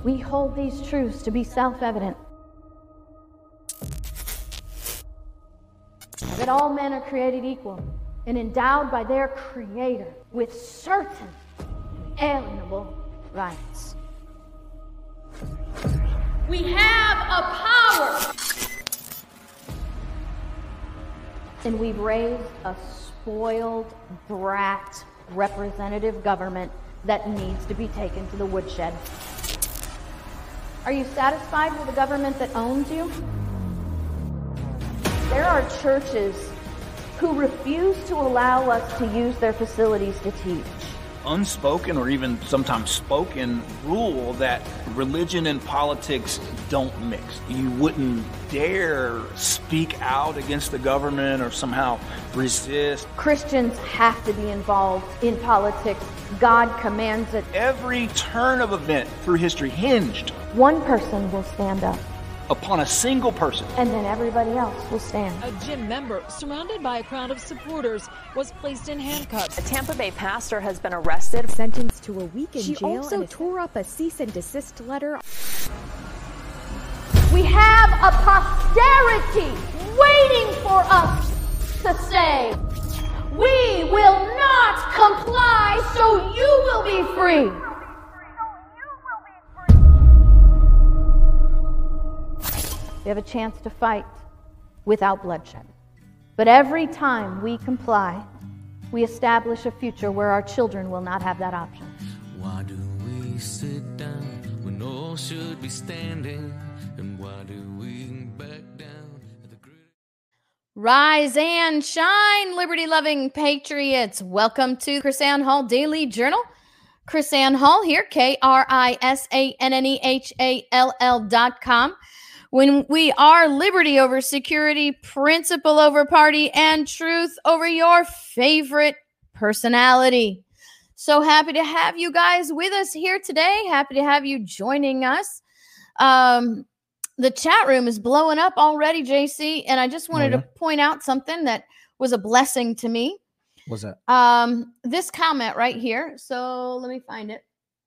We hold these truths to be self-evident. That all men are created equal and endowed by their Creator with certain inalienable rights. We have a power. And we've raised a spoiled brat representative government that needs to be taken to the woodshed. Are you satisfied with a government that owns you? There are churches who refuse to allow us to use their facilities to teach. Unspoken or even sometimes spoken rule that religion and politics don't mix. You wouldn't dare speak out against the government or somehow resist. Christians have to be involved in politics. God commands it. Every turn of event through history hinged One person will stand up, upon a single person. and then everybody else will stand. A gym member, surrounded by a crowd of supporters, was placed in handcuffs. A Tampa Bay pastor has been arrested. Sentenced to a week in She jail. also tore up a cease and desist letter. We have a posterity waiting for us to say, we will not comply, so you will be free. We have a chance to fight without bloodshed. But every time we comply, we establish a future where our children will not have that option. Why do we sit down when all should be standing? And why do we back down at the Rise and shine, liberty-loving patriots. Welcome to KrisAnne Hall Daily Journal. KrisAnne Hall here, KrisAnnehall.com. When we are liberty over security, principle over party, and truth over your favorite personality. So happy to have you guys with us here today. Happy to have you joining us. The chat room is blowing up already, JC, and I just wanted to point out something that was a blessing to me. What's that? This comment right here. So let me find it.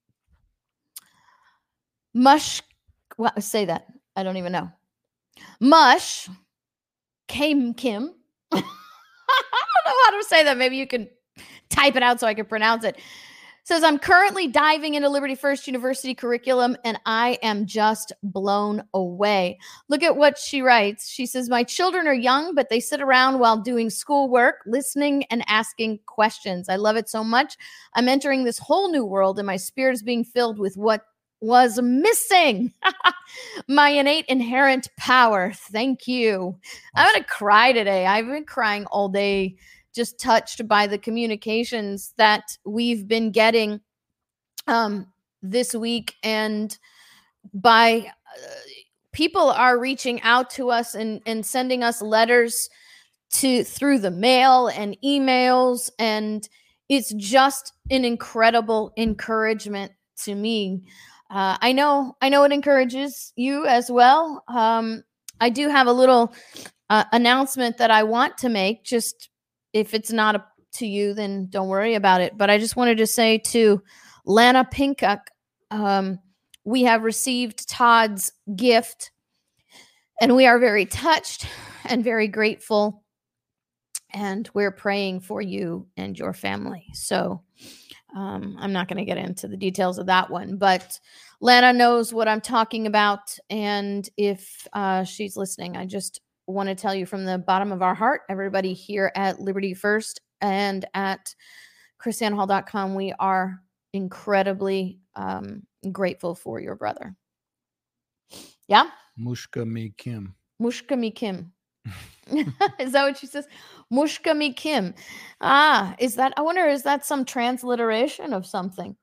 Say that. I don't even know. Mush Kim. I don't know how to say that. Maybe you can type it out so I can pronounce it. Says, I'm currently diving into Liberty First University curriculum, and I am just blown away. Look at what she writes. She says, my children are young, but they sit around while doing schoolwork, listening and asking questions. I love it so much. I'm entering this whole new world, and my spirit is being filled with what was missing. My innate inherent power. Thank you. I'm going to cry today. I've been crying all day, just touched by the communications that we've been getting this week, and by people are reaching out to us and sending us letters through the mail and emails, and it's just an incredible encouragement to me. I know it encourages you as well. I do have a little announcement that I want to make. Just if it's not up to you, then don't worry about it. But I just wanted to say to Lana Pincock, we have received Todd's gift, and we are very touched and very grateful. And we're praying for you and your family. So I'm not going to get into the details of that one, but Lana knows what I'm talking about. And if she's listening, I just want to tell you from the bottom of our heart, everybody here at Liberty First and at KrisAnneHall.com, we are incredibly grateful for your brother. Yeah? Mushka me Kim. Mushka me Kim. Is that what she says? Mushka me Kim. Is that, I wonder, is that some transliteration of something?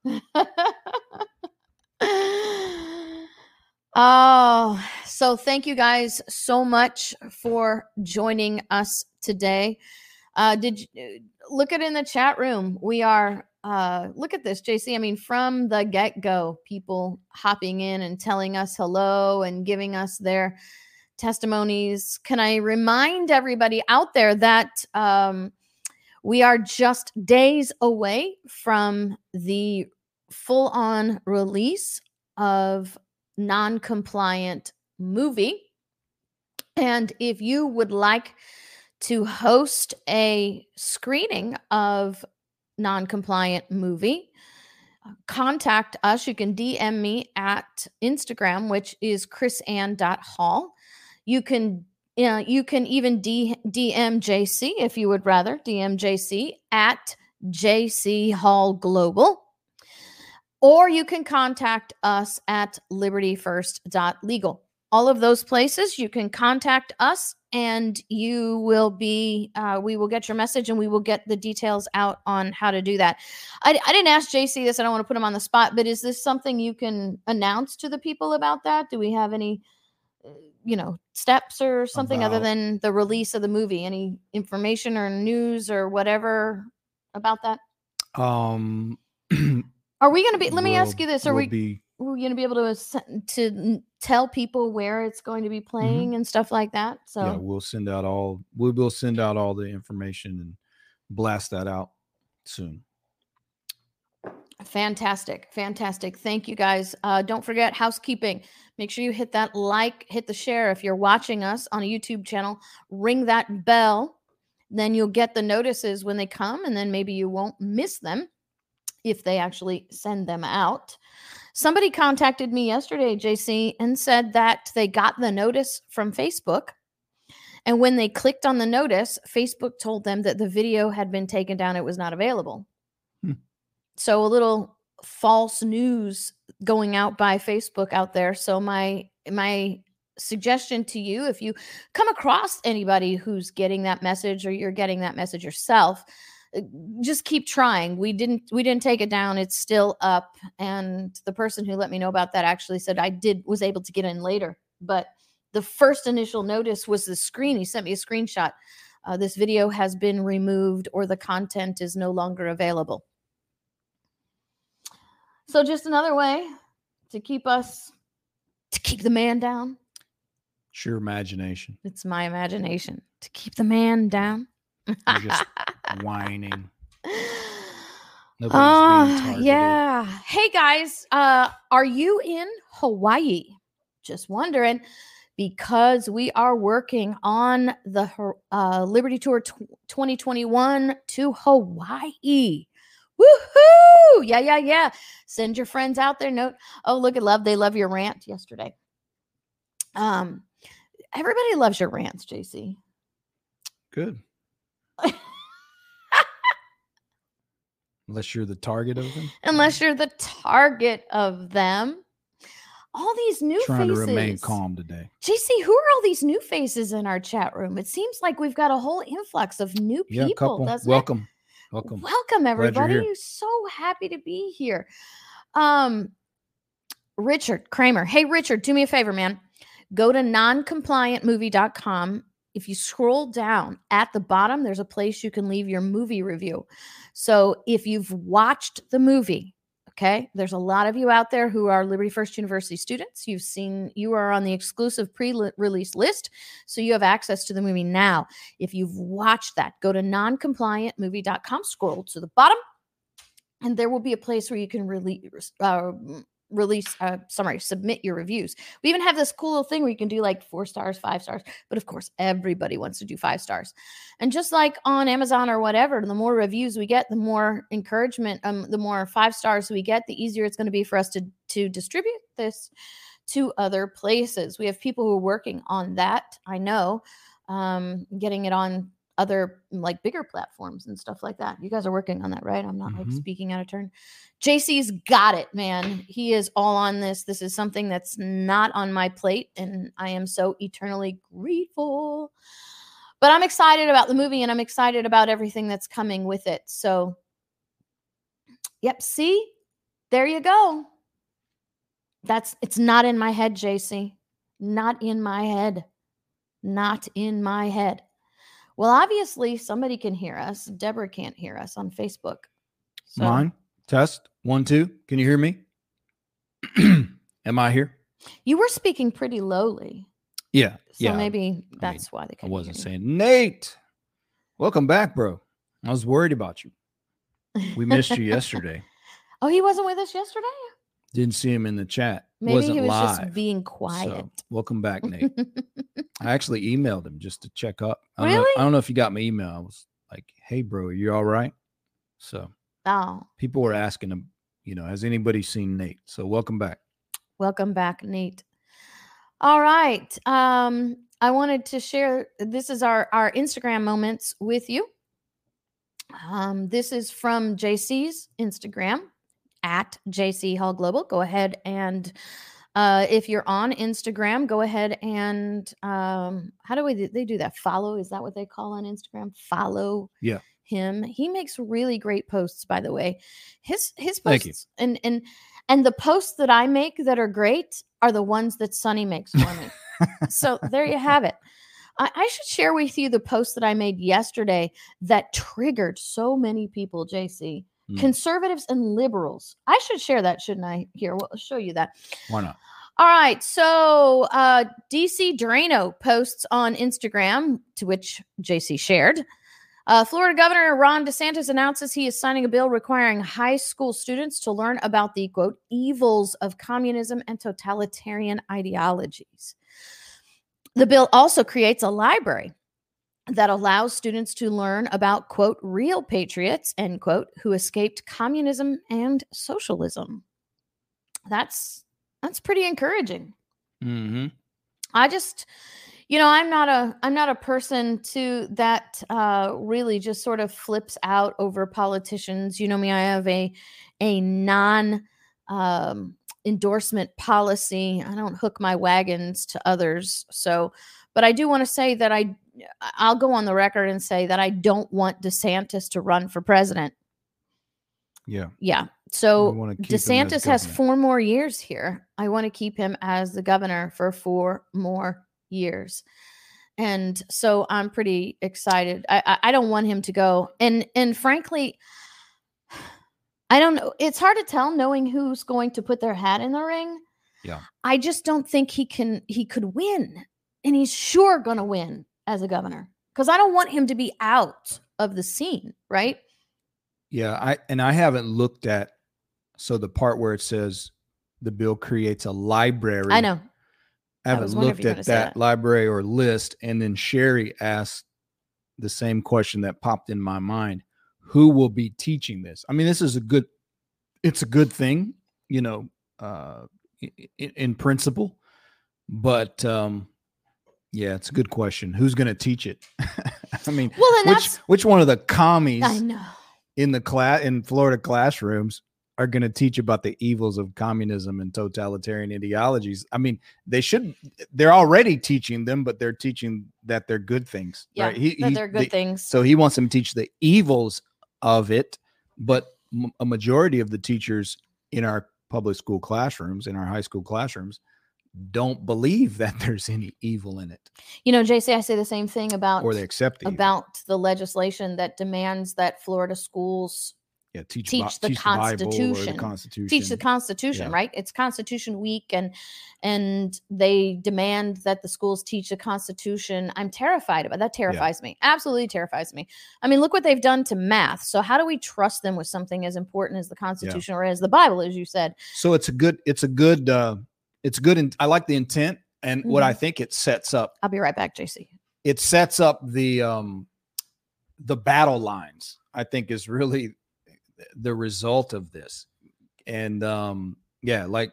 Oh, so thank you guys so much for joining us today. Did you look at in the chat room? We are, look at this, JC. I mean, from the get-go, people hopping in and telling us hello and giving us their testimonies. Can I remind everybody out there that we are just days away from the full-on release of non-compliant movie. And if you would like to host a screening of non-compliant movie, contact us. You can DM me at Instagram, which is chrisann.hall. You can even DM JC if you would rather. DM JC at JC Hall Global. Or you can contact us at libertyfirst.legal. All of those places, you can contact us and you will be, we will get your message and we will get the details out on how to do that. I didn't ask JC this. I don't want to put him on the spot, but is this something you can announce to the people about that? Do we have any, steps or something other than the release of the movie? Any information or news or whatever about that? Are we going to be, let me ask you this. Are we going to be able to tell people where it's going to be playing and stuff like that? So yeah, we will send out all the information and blast that out soon. Fantastic. Thank you guys. Don't forget housekeeping. Make sure you hit that like, hit the share. If you're watching us on a YouTube channel, ring that bell. Then you'll get the notices when they come, and then maybe you won't miss them if they actually send them out. Somebody contacted me yesterday, JC, and said that they got the notice from Facebook. And when they clicked on the notice, Facebook told them that the video had been taken down. It was not available. So a little false news going out by Facebook out there. So my suggestion to you, if you come across anybody who's getting that message or you're getting that message yourself, just keep trying. We didn't take it down. It's still up. And the person who let me know about that actually said was able to get in later. But the first initial notice was the screen. He sent me a screenshot. This video has been removed or the content is no longer available. So just another way to keep the man down. It's your imagination. It's my imagination to keep the man down. You're just whining. Nobody's being targeted. Yeah. Hey guys, are you in Hawaii? Just wondering, because we are working on the Liberty Tour 2021 to Hawaii. Woohoo! Yeah. Send your friends out there. Note. Oh, look at love. They love your rant yesterday. Everybody loves your rants, JC. Good. Unless you're the target of them. Unless you're the target of them. All these new Trying faces. to remain calm today. JC, who are all these new faces in our chat room? It seems like we've got a whole influx of new people. Yeah, couple. Doesn't Welcome. it? Welcome, everybody. So happy to be here. Richard Kramer. Hey, Richard, do me a favor, man. Go to noncompliantmovie.com. If you scroll down at the bottom, there's a place you can leave your movie review. So if you've watched the movie, okay, there's a lot of you out there who are Liberty First University students. You are on the exclusive pre-release list, so you have access to the movie now. If you've watched that, go to noncompliantmovie.com, scroll to the bottom, and there will be a place where you can submit your reviews. We even have this cool little thing where you can do like 4 stars, 5 stars, but of course everybody wants to do 5 stars. And just like on Amazon or whatever, the more reviews we get, the more encouragement, the more 5 stars we get, the easier it's going to be for us to distribute this to other places. We have people who are working on that. I know, getting it on other like bigger platforms and stuff like that. You guys are working on that, right? I'm not like speaking out of turn. JC's got it, man. He is all on this. This is something that's not on my plate, and I am so eternally grateful. But I'm excited about the movie, and I'm excited about everything that's coming with it. So, yep, see? There you go. It's not in my head, JC. Not in my head. Not in my head. Well, obviously, somebody can hear us. Deborah can't hear us on Facebook. So. Mine? Test. 1, 2. Can you hear me? Am I here? You were speaking pretty lowly. Yeah. So maybe that's why they couldn't I wasn't hear saying, Nate, welcome back, bro. I was worried about you. We missed you yesterday. Oh, he wasn't with us yesterday? Didn't see him in the chat. Maybe wasn't he was live. just being So, quiet. welcome back, Nate. I actually emailed him just to check up. I Really? don't know if you got my email. I was like, "Hey, bro, are you all right?" So Oh, people were asking him, has anybody seen Nate? So welcome back. welcome back, Nate. All right. I wanted to share, this is our Instagram moments with you. This is from JC's Instagram at JC Hall Global. Go ahead and if you're on Instagram, go ahead and how do they do that? Follow, is that what they call on Instagram? Follow him. He makes really great posts, by the way. His Thank you. posts and the posts that I make that are great are the ones that Sonny makes for me. So there you have it. I should share with you the post that I made yesterday that triggered so many people, JC. Conservatives and liberals. I should share that, shouldn't I? Here, we'll show you that. Why not? All right. So DC Drano posts on Instagram, to which JC shared. Florida Governor Ron DeSantis announces he is signing a bill requiring high school students to learn about the, quote, evils of communism and totalitarian ideologies. The bill also creates a library that allows students to learn about, quote, real patriots, end quote, who escaped communism and socialism. That's pretty encouraging. Mm-hmm. I just, I'm not a person that really just sort of flips out over politicians. You know me, I have a non endorsement policy. I don't hook my wagons to others. So, but I do want to say that I'll go on the record and say that I don't want DeSantis to run for president. Yeah. Yeah. So DeSantis has 4 more years here. I want to keep him as the governor for 4 more years. And so I'm pretty excited. I don't want him to go. And frankly, I don't know. It's hard to tell knowing who's going to put their hat in the ring. Yeah. I just don't think he could win. And he's sure going to win as a governor because I don't want him to be out of the scene. Right. Yeah. I haven't looked at, so the part where it says the bill creates a library. I know. I haven't looked at that library or list. And then Sherry asked the same question that popped in my mind. Who will be teaching this? I mean, this is it's a good thing, in principle, but yeah, it's a good question. Who's going to teach it? I mean, which one of the commies I know in Florida classrooms are going to teach about the evils of communism and totalitarian ideologies? I mean, they're already teaching them, but they're teaching that they're good things. Yeah, right? they're good things. So he wants them to teach the evils of it, but a majority of the teachers in our public school classrooms, in our high school classrooms, don't believe that there's any evil in it. JC, I say the same thing about, or they accept the legislation that demands that Florida schools teach the Constitution. Teach the Constitution, right? It's Constitution Week, and they demand that the schools teach the Constitution. I'm terrified about that. Terrifies me. Absolutely terrifies me. I mean, look what they've done to math. So how do we trust them with something as important as the Constitution or as the Bible, as you said? So it's good. And I like the intent and what I think it sets up. I'll be right back, JC. It sets up the battle lines, I think, is really the result of this. And like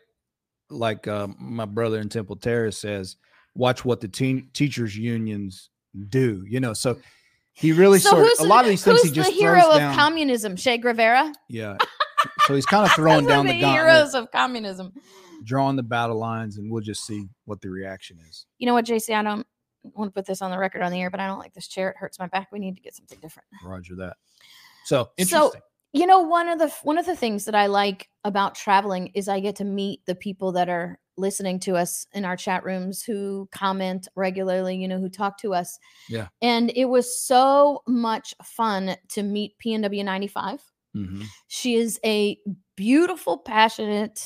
my brother in Temple Terrace says, watch what the teachers unions do, so he really a lot of these things he just the hero throws of down. Communism, Che Guevara. Yeah. So he's kind of throwing down the gauntlet, heroes of communism, drawing the battle lines, and we'll just see what the reaction is. You know what, JC, I don't want to put this on the record on the air, but I don't like this chair. It hurts my back. We need to get something different. Roger that. So interesting. One of the things that I like about traveling is I get to meet the people that are listening to us in our chat rooms, who comment regularly, who talk to us. Yeah. And it was so much fun to meet PNW 95. Mm-hmm. She is a beautiful, passionate,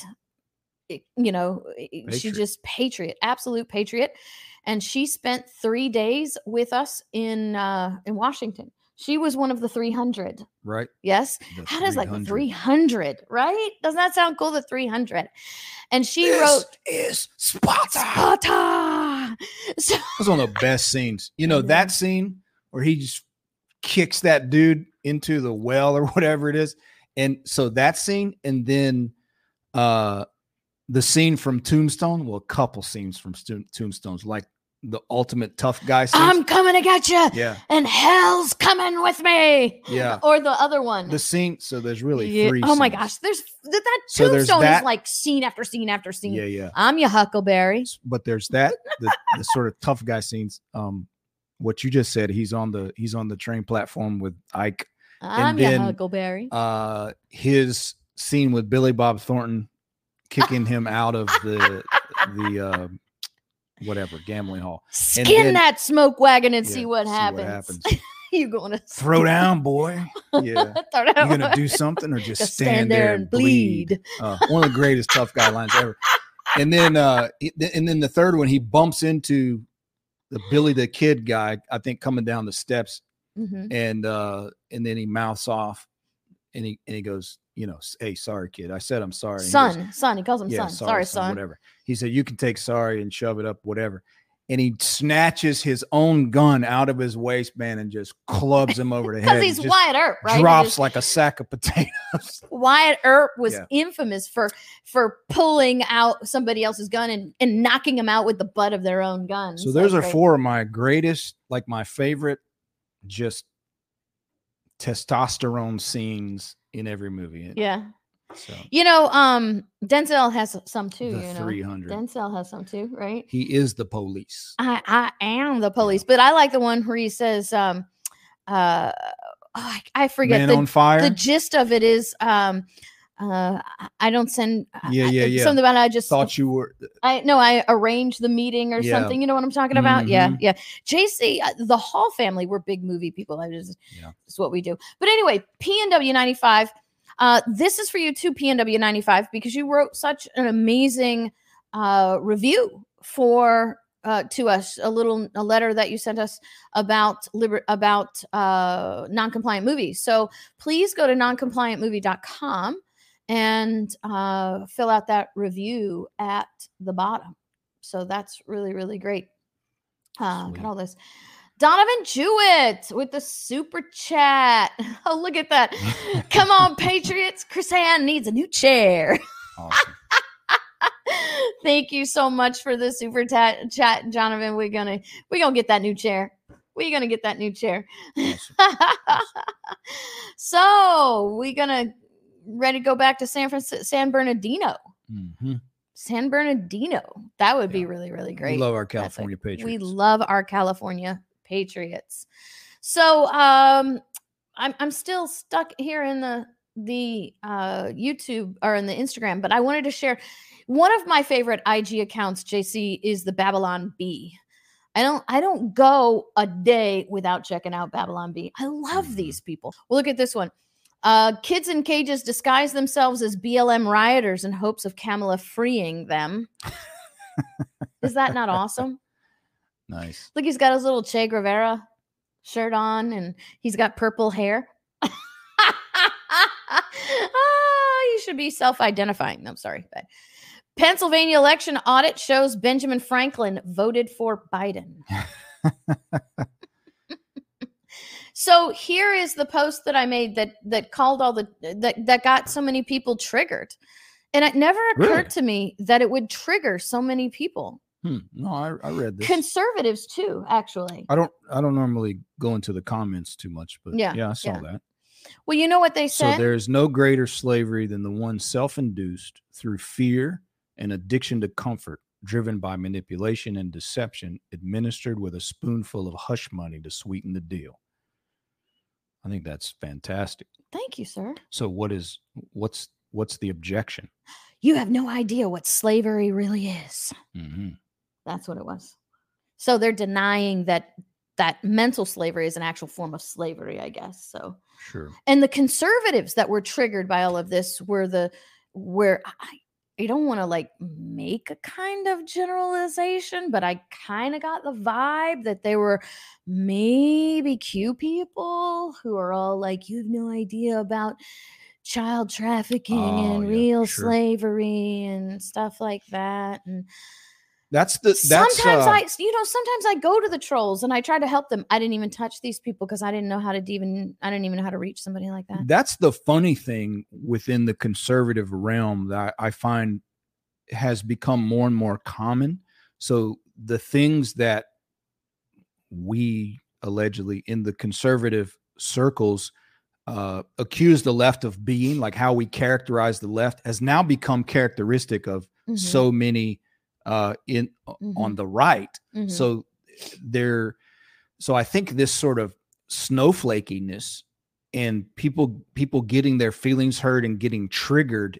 she just absolute patriot. And she spent 3 days with us in Washington. She was one of the 300. Right. Yes. The How does like the 300. 300, right? Doesn't that sound cool? The 300. And she wrote is Sparta. Sparta. So, That's one of the best scenes. You know, that scene where he just kicks that dude into the well or whatever it is. And so that scene, and then the scene from Tombstone, well, a couple scenes from Tombstones, like the ultimate tough guy scene. I'm coming to get you. Yeah. And hell's coming with me. Yeah. Or the other one. The scene. So there's really three. Oh my scenes. gosh. There's that So there's Tombstone that- is like scene after scene after scene. Yeah, yeah. I'm your Huckleberry. But there's that the sort of tough guy scenes. What you just said, he's on the train platform with Ike. I'm your Huckleberry. His scene with Billy Bob Thornton kicking him out of the whatever gambling hall. Skin that smoke wagon and see Yeah, what see happens. You going to Throw down, boy. Yeah. Throw down. You gonna do something or just stand there and bleed? One of the greatest tough guy lines ever. And then the third one, he bumps into the Billy the Kid guy, I think, coming down the steps, Mhm. and then he mouths off, and he goes, you know, hey, sorry, kid. I said I'm sorry. And he goes, Son. He calls him yeah, son. Sorry, son. Whatever. He said, you can take sorry and shove it up, whatever. And he snatches his own gun out of his waistband and just clubs him over the head. Because he's Just Wyatt Earp, right? He drops just- like a sack of potatoes. Wyatt Earp was Yeah. infamous for pulling out somebody else's gun and knocking them out with the butt of their own gun. So those are great. 4 of my greatest, like my favorite, just testosterone scenes in every movie. Yeah. So You know, Denzel has some too. the You know, 300. Denzel has some too, right? He is the police. I am the police, but I like the one where he says, I forget Man on fire. The gist of it is, I don't send. Yeah. Something about I just Thought you were. I arranged the meeting or Yeah. something. You know what I'm talking about? Mhm. Yeah. JC, the Hall family, we're big movie people. It's what we do. But anyway, PNW 95. This is for you too, PNW 95, because you wrote such an amazing review for to us, a letter that you sent us about non-compliant movies. So please go to noncompliantmovie.com and fill out that review at the bottom. So that's really, really great. Got all this. Donovan Jewett with the super chat. Oh, look at that. Come on, Patriots. Chris Ann needs a new chair. Awesome. Thank you so much for the super chat, Jonathan. We're gonna get that new chair. We're gonna get that new chair. So we're gonna ready to go back to San Bernardino. Mm-hmm. San Bernardino. That would be really, really great. We love our That's California Patriots. We love our California Patriots. So I'm still stuck here in the YouTube or in the Instagram, but I wanted to share one of my favorite IG accounts, JC, is the Babylon Bee. I don't go a day without checking out Babylon Bee. I love these people. Well, look at this one. Kids in cages disguise themselves as BLM rioters in hopes of Kamala freeing them. Is that not awesome? Nice. Look, he's got his little Che Guevara shirt on and he's got purple hair. You should be self-identifying. I'm sorry. But Pennsylvania election audit shows Benjamin Franklin voted for Biden. So here is the post that I made that called all that got so many people triggered. And it never occurred to me that it would trigger so many people. No, I read this. Conservatives too, actually. I don't normally go into the comments too much, but Yeah, I saw that. Well, you know what they So said? there's no greater slavery than the one self-induced through fear and addiction to comfort, driven by manipulation and deception, administered with a spoonful of hush money to sweeten the deal. I think that's fantastic. Thank you, sir. So what's the objection? You have no idea what slavery really is. Mm-hmm. That's what it was. So they're denying that mental slavery is an actual form of slavery, I guess. So Sure. And the conservatives that were triggered by all of this were I don't want to like make a kind of generalization, but I kind of got the vibe that they were maybe Q people who are all like, you have no idea about child trafficking and real slavery and stuff like that. And sometimes I go to the trolls and I try to help them. I didn't even touch these people because I didn't even know how to reach somebody like that. That's the funny thing within the conservative realm that I find has become more and more common. So the things that we allegedly in the conservative circles accuse the left of being, like how we characterize the left, has now become characteristic of so many on the right. So I think this sort of snowflakiness and people getting their feelings hurt and getting triggered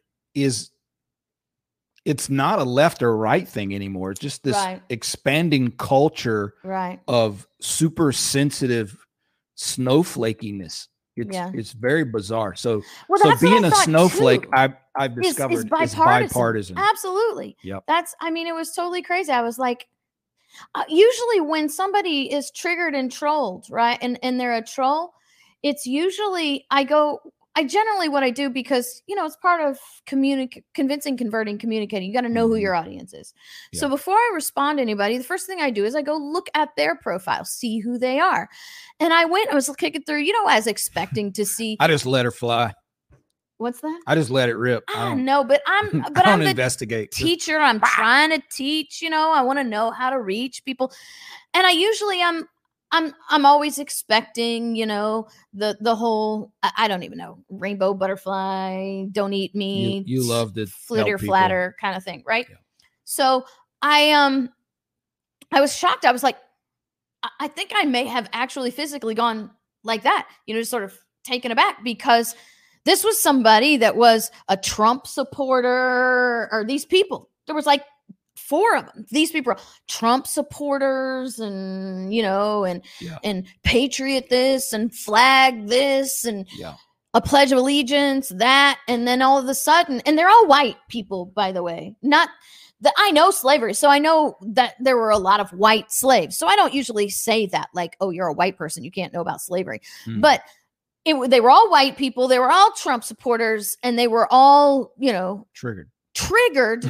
it's not a left or right thing anymore. It's just this expanding culture of super sensitive snowflakiness. It's very bizarre. So being a snowflake, I've discovered is bipartisan. Absolutely. Yep. It was totally crazy. I was like, usually when somebody is triggered and trolled, right, and they're a troll, it's usually generally what I do, because it's part of convincing, converting, communicating. You got to know who your audience is. Yeah. So before I respond to anybody, the first thing I do is I go look at their profile, see who they are. And I was kicking through, I was expecting to see. I just let her fly. What's that? I just let it rip. I know, but I'm the investigate teacher. I'm trying to teach, I want to know how to reach people. And I usually I'm always expecting, the whole, I don't even know, rainbow butterfly, don't eat me. You love the flitter flatter kind of thing, right? Yeah. So I was shocked. I was like, I think I may have actually physically gone like that, just sort of taken aback, because this was somebody that was a Trump supporter, or these people. There was like 4 of them. These people are Trump supporters and, and patriot this and flag this and a pledge of allegiance, that. And then all of a sudden, and they're all white people, by the way, not that I know slavery. So I know that there were a lot of white slaves. So I don't usually say that like, oh, you're a white person, you can't know about slavery. But they were all white people. They were all Trump supporters, and they were all, triggered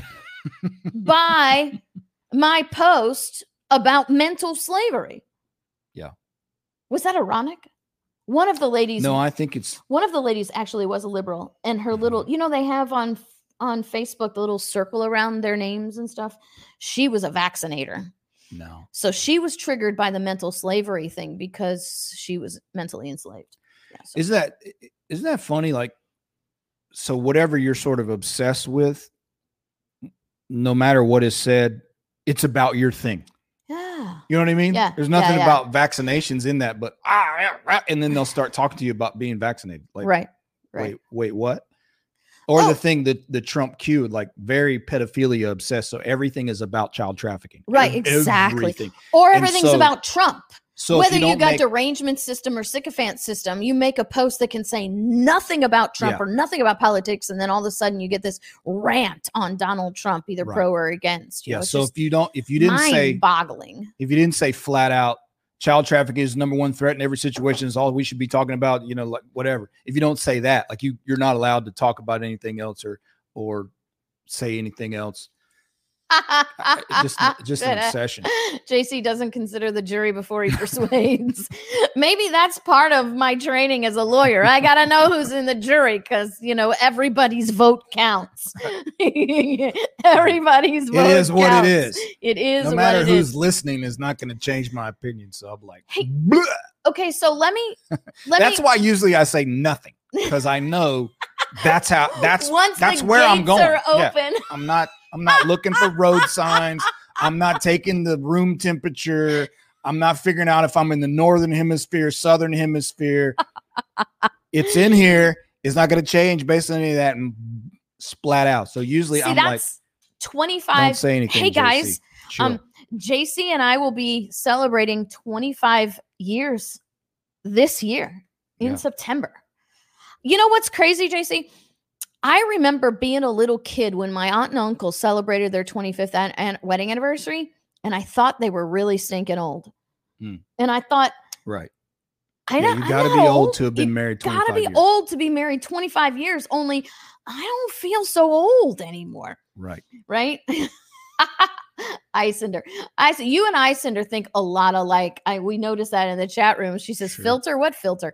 by my post about mental slavery. Yeah. Was that ironic? One of the ladies. No, I think it's. One of the ladies actually was a liberal, and her little, they have on Facebook the little circle around their names and stuff. She was a vaccinator. No. So she was triggered by the mental slavery thing because she was mentally enslaved. Yeah, so. Isn't that funny? Like, so whatever you're sort of obsessed with, no matter what is said, it's about your thing. Yeah. You know what I mean? Yeah. There's nothing about vaccinations in that, but and then they'll start talking to you about being vaccinated. Like, right. Wait, what? Or the thing that the Trump Q, like very pedophilia obsessed. So everything is about child trafficking. Right. Exactly. Everything. Or everything's about Trump. So whether you got derangement system or sycophant system, you make a post that can say nothing about Trump or nothing about politics, and then all of a sudden you get this rant on Donald Trump, either pro or against. Yeah. So if you didn't say mind-boggling, if you didn't say flat out, child trafficking is number one threat in every situation, is all we should be talking about, like whatever. If you don't say that, like you're not allowed to talk about anything else or say anything else. just an obsession. JC doesn't consider the jury before he persuades. Maybe that's part of my training as a lawyer. I gotta know who's in the jury, because everybody's vote counts. Everybody's vote. It is what counts. it is. It is. No matter who's listening is not going to change my opinion. So I'm like, hey, okay. So let me. That's why usually I say nothing, because I know that's where I'm going. Are open. Yeah. I'm not looking for road signs. I'm not taking the room temperature. I'm not figuring out if I'm in the northern hemisphere, southern hemisphere. It's in here. It's not going to change based on any of that, and splat out. So usually I'm like 25. Don't say anything. Hey guys, JC. Sure. JC and I will be celebrating 25 years this year in September. You know what's crazy, JC? I remember being a little kid when my aunt and uncle celebrated their 25th wedding anniversary, and I thought they were really stinking old. Mm. And I thought, right. I Yeah, know you got to be old to have been married 25 Got to be years. old to be married 25 years. Only I don't feel so old anymore. Right. Right? Icinder. You and Icinder think a lot alike. We noticed that in the chat room. She says, Sure. filter? What filter?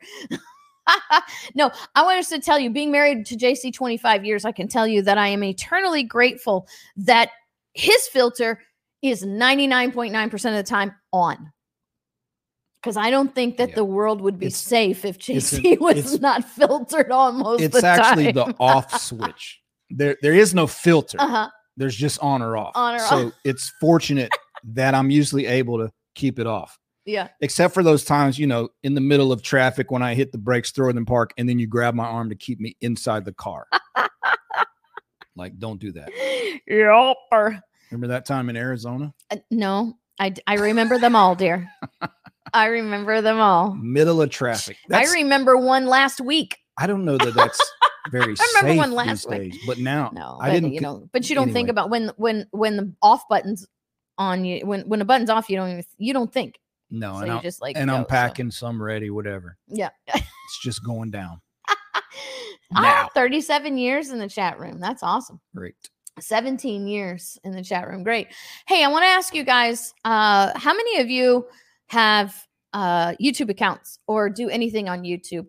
No, I want us to tell you, being married to JC 25 years, I can tell you that I am eternally grateful that his filter is 99.9% of the time on. Because I don't think that the world would be safe if JC was not filtered on most of the time. It's actually the off switch. There is no filter. Uh-huh. There's just on or off. On or so off. it's fortunate that I'm usually able to keep it off. Yeah. Except for those times, in the middle of traffic when I hit the brakes, throw it in park, and then you grab my arm to keep me inside the car. Like, don't do that. Yopper. Remember that time in Arizona? No, I remember them all, dear. I remember them all. Middle of traffic. I remember one last week. I don't know that that's very I remember safe one last these week. days, but now No, I but, didn't. but you don't think about when the off button's on you. When the button's off, you don't think. No, So and you I'm just and I'm packing some ready, whatever. Yeah. It's just going down. Ah, 37 years in the chat room. That's awesome. Great. 17 years in the chat room. Great. Hey, I want to ask you guys, how many of you have YouTube accounts or do anything on YouTube?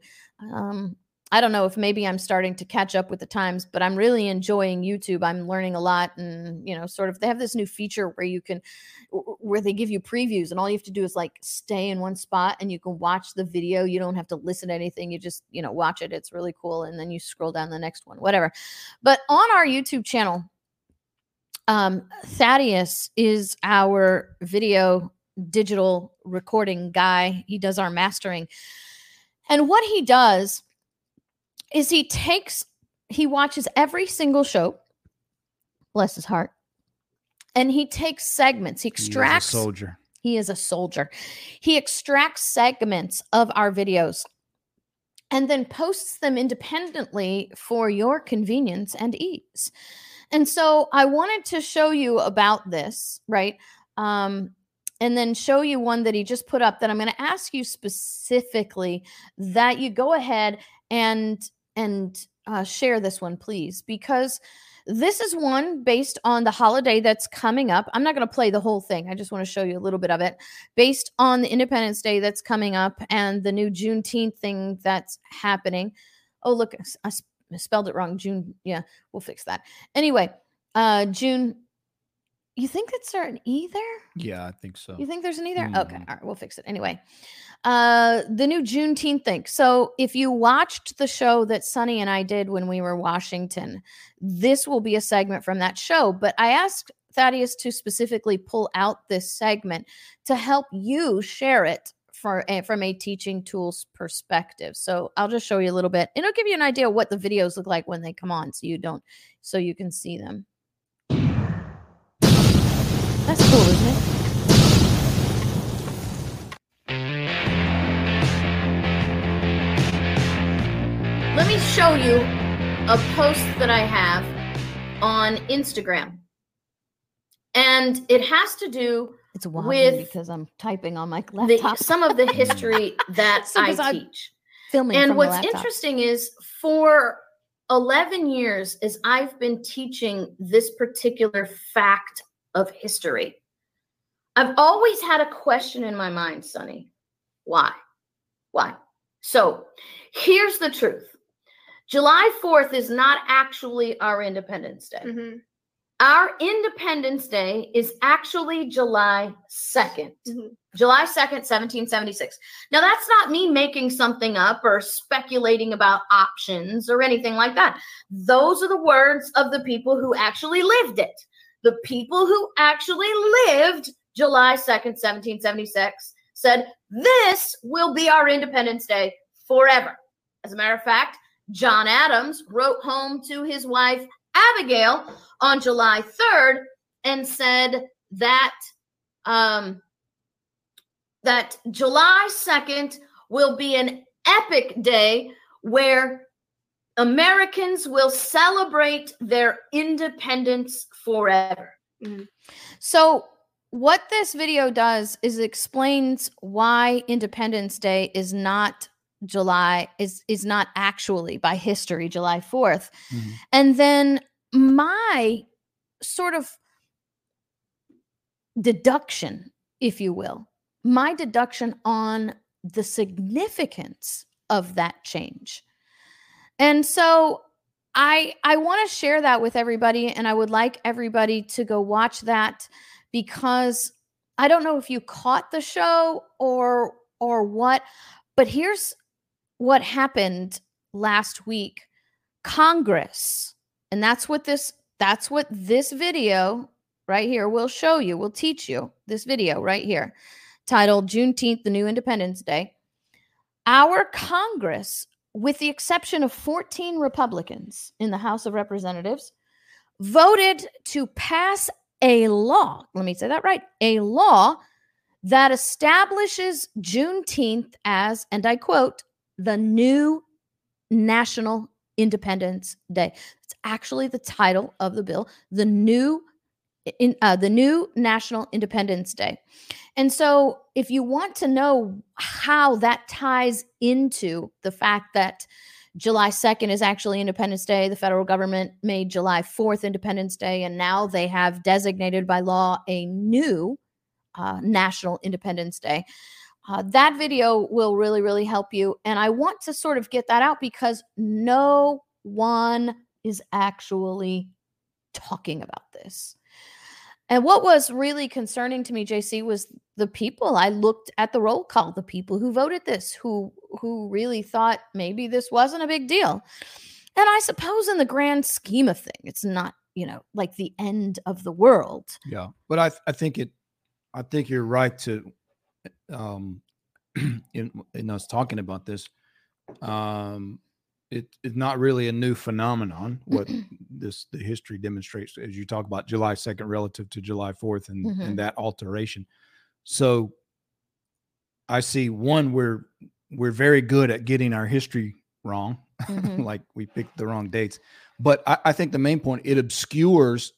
I don't know if maybe I'm starting to catch up with the times, but I'm really enjoying YouTube. I'm learning a lot, and sort of they have this new feature where they give you previews, and all you have to do is like stay in one spot and you can watch the video. You don't have to listen to anything. You just, watch it. It's really cool. And then you scroll down the next one, whatever. But on our YouTube channel, Thaddeus is our video digital recording guy. He does our mastering. And what he does is he watches every single show, bless his heart, and he takes segments. He extracts. He is a soldier. He is a soldier. He extracts segments of our videos and then posts them independently for your convenience and ease. And so I wanted to show you about this, right? And then show you one that he just put up that I'm going to ask you specifically that you go ahead and share this one, please, because this is one based on the holiday that's coming up. I'm not going to play the whole thing. I just want to show you a little bit of it based on the Independence Day that's coming up and the new Juneteenth thing that's happening. Oh, look, I spelled it wrong. June. Yeah, we'll fix that. Anyway, June. You think it's an E there? Yeah, I think so. You think there's an E there? Mm-hmm. Okay. All right. We'll fix it. Anyway, the new Juneteenth thing. So if you watched the show that Sonny and I did when we were in Washington, this will be a segment from that show. But I asked Thaddeus to specifically pull out this segment to help you share it from a teaching tools perspective. So I'll just show you a little bit. And it'll give you an idea of what the videos look like when they come on so you can see them. That's cool, isn't it? Let me show you a post that I have on Instagram. And it has to do with because I'm typing on my laptop. Some of the history that I teach. Filming and what's interesting is for 11 years as I've been teaching this particular fact of history, I've always had a question in my mind, Sonny. Why? So here's the truth. July 4th is not actually our Independence Day. Mm-hmm. Our Independence Day is actually July 2nd. Mm-hmm. July 2nd, 1776. Now, that's not me making something up or speculating about options or anything like that. Those are the words of the people who actually lived it. The people who actually lived July 2nd, 1776 said, this will be our Independence Day forever. As a matter of fact, John Adams wrote home to his wife, Abigail, on July 3rd and said that, that July 2nd will be an epic day where Americans will celebrate their independence forever. So what this video does is explains why Independence Day is not is not actually by history July 4th. And then my sort of deduction, if you will, my deduction on the significance of that change. And so I want to share that with everybody, and I would like everybody to go watch that, because I don't know if you caught the show or what, but here's what happened last week. Congress, and that's what this video right here will show you, will teach you. This video right here, titled Juneteenth, the New Independence Day. Our Congress, with the exception of 14 Republicans in the House of Representatives, voted to pass a law. Let me say that right. A law that establishes Juneteenth as, and I quote, the new National Independence Day. It's actually the title of the bill, the new National Independence Day. And so if you want to know how that ties into the fact that July 2nd is actually Independence Day, the federal government made July 4th Independence Day, and now they have designated by law a new National Independence Day. That video will really, really help you. And I want to sort of get that out because no one is actually talking about this. And what was really concerning to me, JC, was the people. I looked at the roll call, the people who voted this, who really thought maybe this wasn't a big deal. And I suppose in the grand scheme of things, it's not, like the end of the world. Yeah. But I think you're right to, in us talking about this, it's not really a new phenomenon. What the history demonstrates, as you talk about July 2nd relative to July 4th and that alteration. So I see one, we're very good at getting our history wrong, like we picked the wrong dates. But I think the main point, it obscures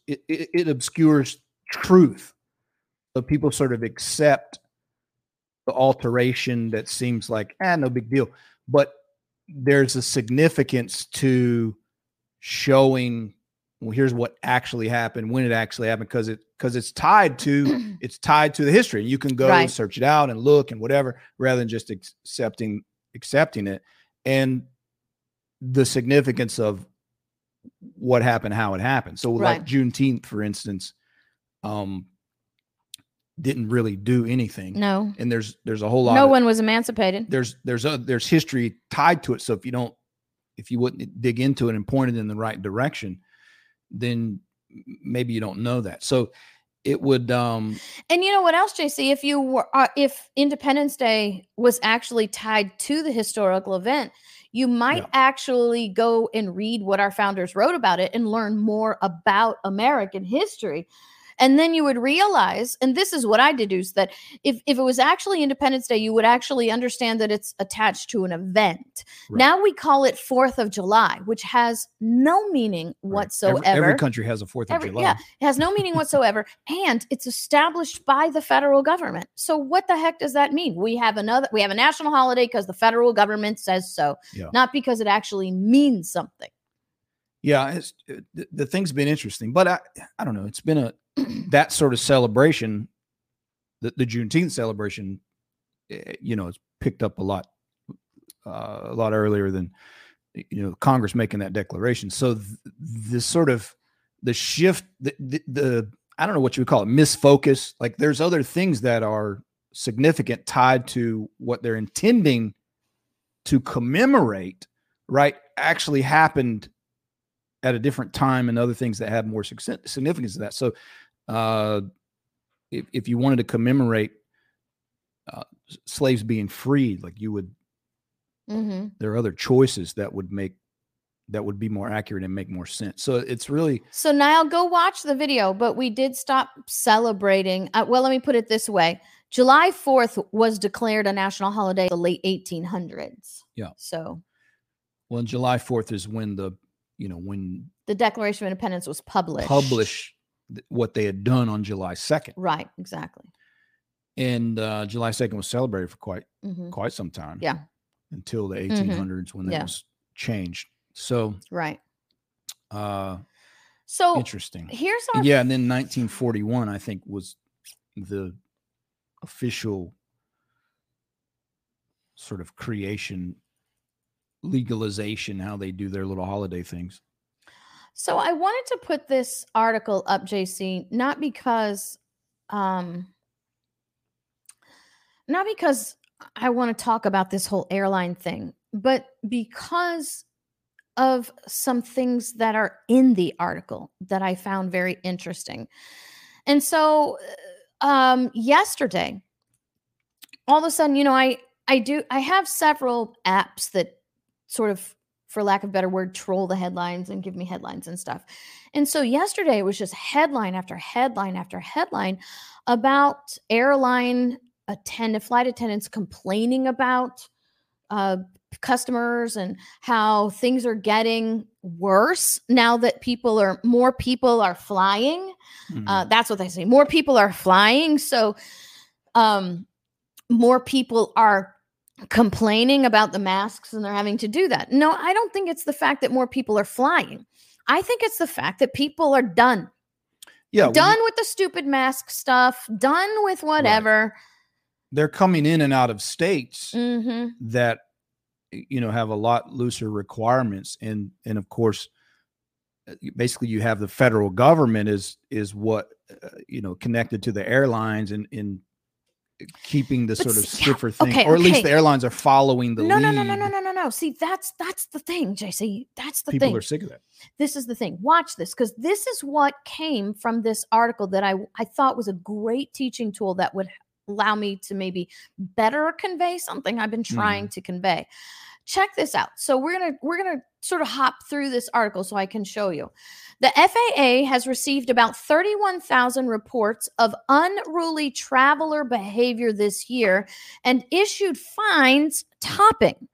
truth. So people sort of accept the alteration that seems like no big deal, but there's a significance to showing, well, here's what actually happened, when it actually happened, because it's tied to the history. And you can go search it out and look and whatever, rather than just accepting it. And the significance of what happened, how it happened. So like Juneteenth, for instance, didn't really do anything. No. And there's a whole lot. No one was emancipated. There's history tied to it. So if you wouldn't dig into it and point it in the right direction, then maybe you don't know that. So it would. And you know what else, JC? If Independence Day was actually tied to the historical event, you might actually go and read what our founders wrote about it and learn more about American history. And then you would realize, and this is what I deduced, that if it was actually Independence Day, you would actually understand that it's attached to an event. Right. Now we call it 4th of July, which has no meaning whatsoever. Every country has a 4th of July. Yeah, it has no meaning whatsoever. And it's established by the federal government. So what the heck does that mean? We have a national holiday because the federal government says so, not because it actually means something. Yeah, the thing's been interesting, but I don't know. It's been that sort of celebration, the Juneteenth celebration, it's picked up a lot earlier than, Congress making that declaration. So this sort of the shift, the I don't know what you would call it, misfocus. Like there's other things that are significant tied to what they're intending to commemorate, right? Actually happened at a different time, and other things that have more significance to that. So if you wanted to commemorate slaves being freed, like you would, there are other choices that would be more accurate and make more sense. So it's really. So Niall, go watch the video, but we did stop celebrating. Well, let me put it this way. July 4th was declared a national holiday in the late 1800s. Yeah. So. Well, July 4th is when when The Declaration of Independence was published. What they had done on July 2nd. Right, exactly. And July 2nd was celebrated for Mhm. quite some time. Yeah. Until the 1800s when that was changed. So right. So interesting. Here's our and then 1941, I think, was the official sort of creation, legalization, how they do their little holiday things. So I wanted to put this article up, JC, not because I want to talk about this whole airline thing, but because of some things that are in the article that I found very interesting. And so yesterday, all of a sudden, I have several apps that sort of, for lack of a better word, troll the headlines and give me headlines and stuff. And so yesterday it was just headline after headline after headline about airline flight attendants complaining about customers and how things are getting worse now that more people are flying. That's what they say. More people are flying. So more people are complaining about the masks and they're having to do that. No, I don't think it's the fact that more people are flying. I think it's the fact that people are done. Yeah. Done with the stupid mask stuff, done with whatever. Right. They're coming in and out of states Mm-hmm. that, have a lot looser requirements. And of course, basically you have the federal government is what, connected to the airlines and in keeping the sort of stiffer thing, or at least the airlines are following the lead. No. See, that's the thing, JC. That's the thing. People are sick of that. This is the thing. Watch this, because this is what came from this article that I thought was a great teaching tool that would allow me to maybe better convey something I've been trying to convey. Check this out. So we're gonna sort of hop through this article so I can show you. The FAA has received about 31,000 reports of unruly traveler behavior this year and issued fines topping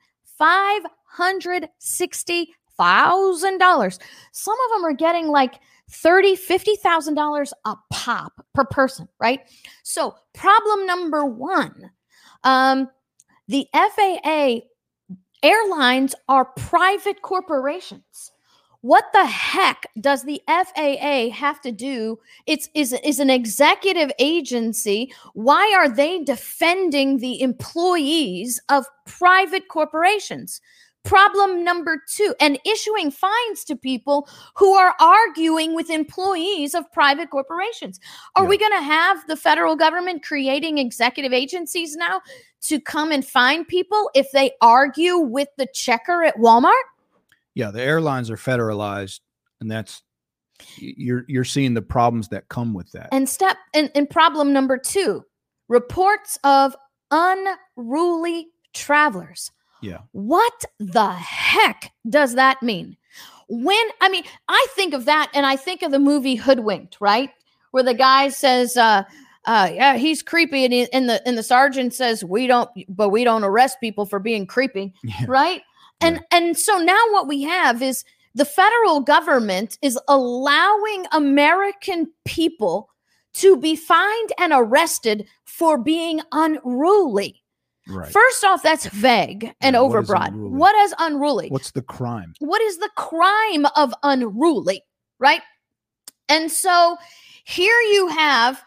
$560,000. Some of them are getting like $30,000-$50,000 a pop per person, right? So problem number one, the FAA airlines are private corporations. What the heck does the FAA have to do? It's an executive agency. Why are they defending the employees of private corporations? Problem number two, and issuing fines to people who are arguing with employees of private corporations. Are we going to have the federal government creating executive agencies now to come and fine people if they argue with the checker at Walmart? Yeah, the airlines are federalized, and that's you're seeing the problems that come with that. And problem number two, reports of unruly travelers. Yeah. What the heck does that mean? I think of that and I think of the movie Hoodwinked, right? Where the guy says, yeah, he's creepy. And the sergeant says, we don't arrest people for being creepy. Yeah. Right. And so now what we have is the federal government is allowing American people to be fined and arrested for being unruly. Right. First off, that's vague and overbroad. What is unruly? What's the crime? What is the crime of unruly? Right? And so here you have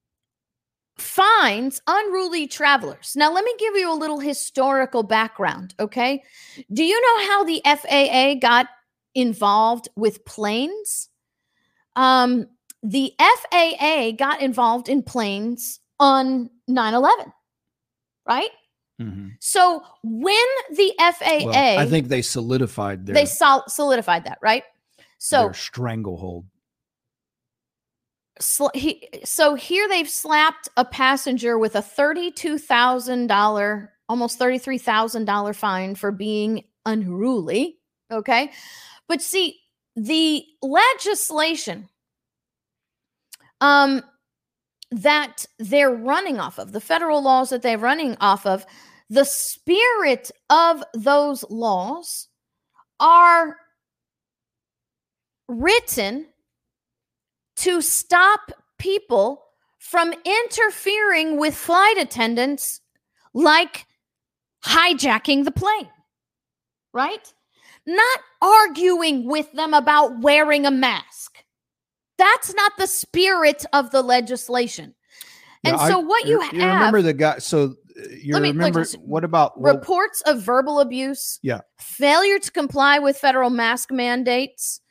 fines unruly travelers. Now, let me give you a little historical background, okay? Do you know how the FAA got involved with planes? The FAA got involved in planes on 9/11, right? Mm-hmm. So when the FAA, I think they solidified solidified that, right? So their stranglehold. So here they've slapped a passenger with a $32,000, almost $33,000 fine for being unruly. Okay, but see the legislation that they're running off of, the federal laws that they're running off of, the spirit of those laws are written to stop people from interfering with flight attendants, like hijacking the plane, right? Not arguing with them about wearing a mask. That's not the spirit of the legislation. And Yeah, so what you have... You remember the guy, so you remember, what about... reports of verbal abuse? Yeah. Failure to comply with federal mask mandates.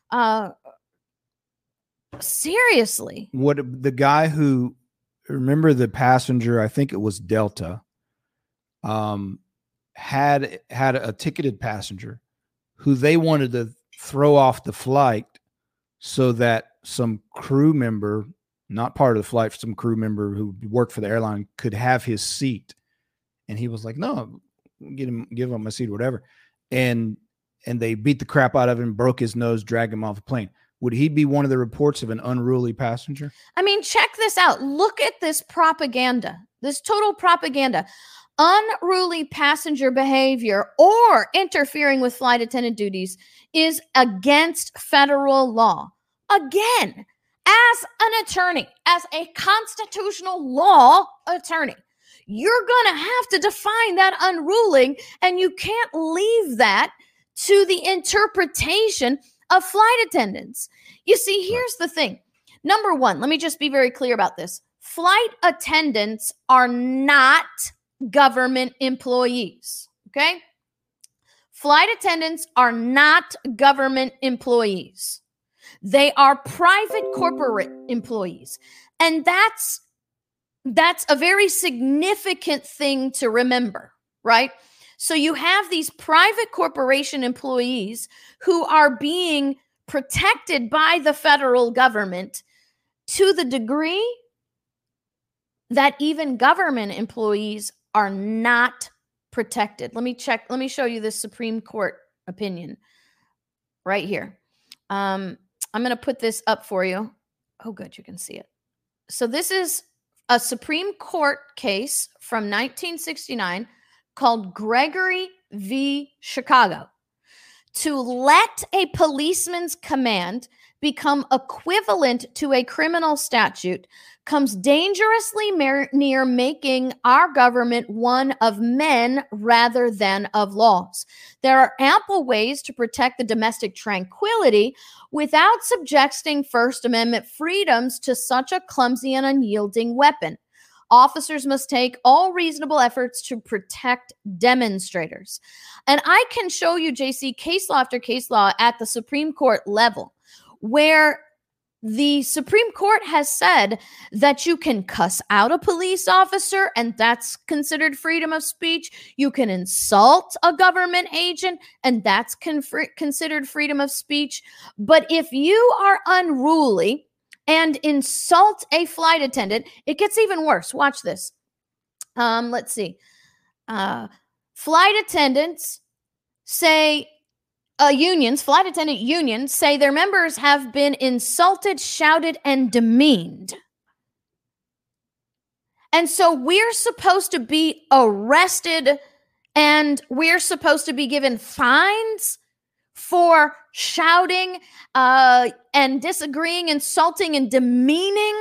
Seriously. What the guy who, remember the passenger, I think it was Delta, had a ticketed passenger who they wanted to throw off the flight so that some crew member, not part of the flight, some crew member who worked for the airline could have his seat. And he was like, no, give him a seat, whatever. And they beat the crap out of him, broke his nose, dragged him off the plane. Would he be one of the reports of an unruly passenger? I mean, check this out. Look at this propaganda, this total propaganda. Unruly passenger behavior or interfering with flight attendant duties is against federal law. Again, as an attorney, as a constitutional law attorney, you're going to have to define that unruly, and you can't leave that to the interpretation of flight attendants. You see, here's the thing. Number one, let me just be very clear about this. Flight attendants are not government employees, okay? Flight attendants are not government employees. They are private corporate employees. And that's a very significant thing to remember, right? So you have these private corporation employees who are being protected by the federal government to the degree that even government employees are not protected. Let me show you this Supreme Court opinion right here. I'm going to put this up for you. Oh, good, you can see it. So this is a Supreme Court case from 1969 called Gregory v. Chicago. To let a policeman's command become equivalent to a criminal statute comes dangerously near making our government one of men rather than of laws. There are ample ways to protect the domestic tranquility without subjecting First Amendment freedoms to such a clumsy and unyielding weapon. Officers must take all reasonable efforts to protect demonstrators. And I can show you, JC, case law after case law at the Supreme Court level where the Supreme Court has said that you can cuss out a police officer and that's considered freedom of speech. You can insult a government agent and that's considered freedom of speech. But if you are unruly and insult a flight attendant, it gets even worse. Watch this. Let's see. Flight attendants say, flight attendant unions say their members have been insulted, shouted, and demeaned. And so we're supposed to be arrested and we're supposed to be given fines for shouting and disagreeing, insulting, and demeaning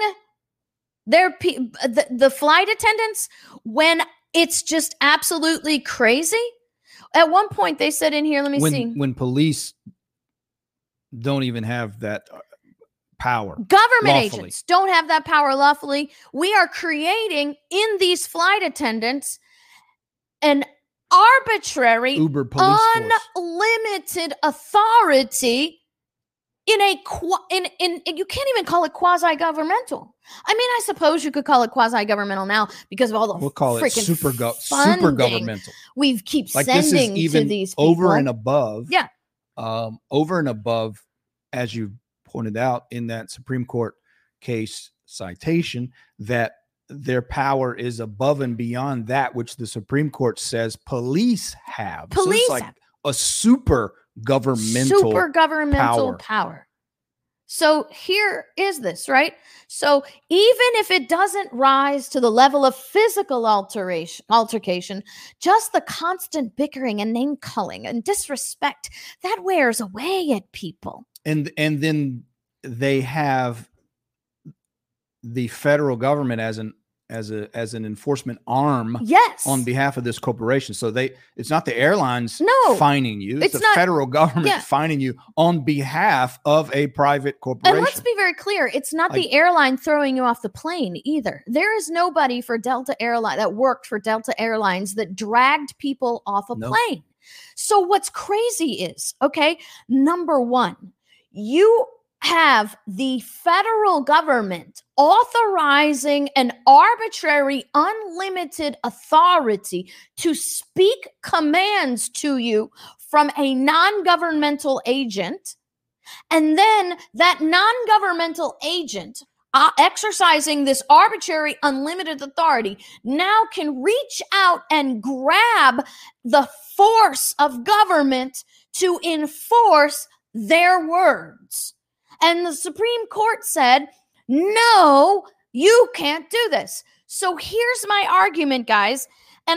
the flight attendants when it's just absolutely crazy. At one point, they said in here, let me see. When police don't even have that power. Government lawfully. Agents don't have that power lawfully. We are creating in these flight attendants an arbitrary, Uber police unlimited authority in you can't even call it quasi-governmental. I mean, I suppose you could call it quasi-governmental now because of all the we'll call it super governmental. We keep like sending this is even to these people. over and above. Yeah. Over and above, as you pointed out in that Supreme Court case citation, that their power is above and beyond that which the Supreme Court says police have. Police so it's like have a super governmental power. So here is this, right? So even if it doesn't rise to the level of physical altercation, just the constant bickering and name calling and disrespect, that wears away at people. And then they have the federal government as an enforcement arm, yes, on behalf of this corporation. So it's not the airlines fining you, it's the not, federal government fining you on behalf of a private corporation. And let's be very clear, it's not the airline throwing you off the plane either. There is nobody for Delta Airlines that worked for Delta Airlines that dragged people off a plane. So what's crazy is, okay, number one, you have the federal government authorizing an arbitrary, unlimited authority to speak commands to you from a non-governmental agent. And then that non-governmental agent, exercising this arbitrary, unlimited authority, now can reach out and grab the force of government to enforce their words. And the Supreme Court said, no, you can't do this. So here's my argument, guys. And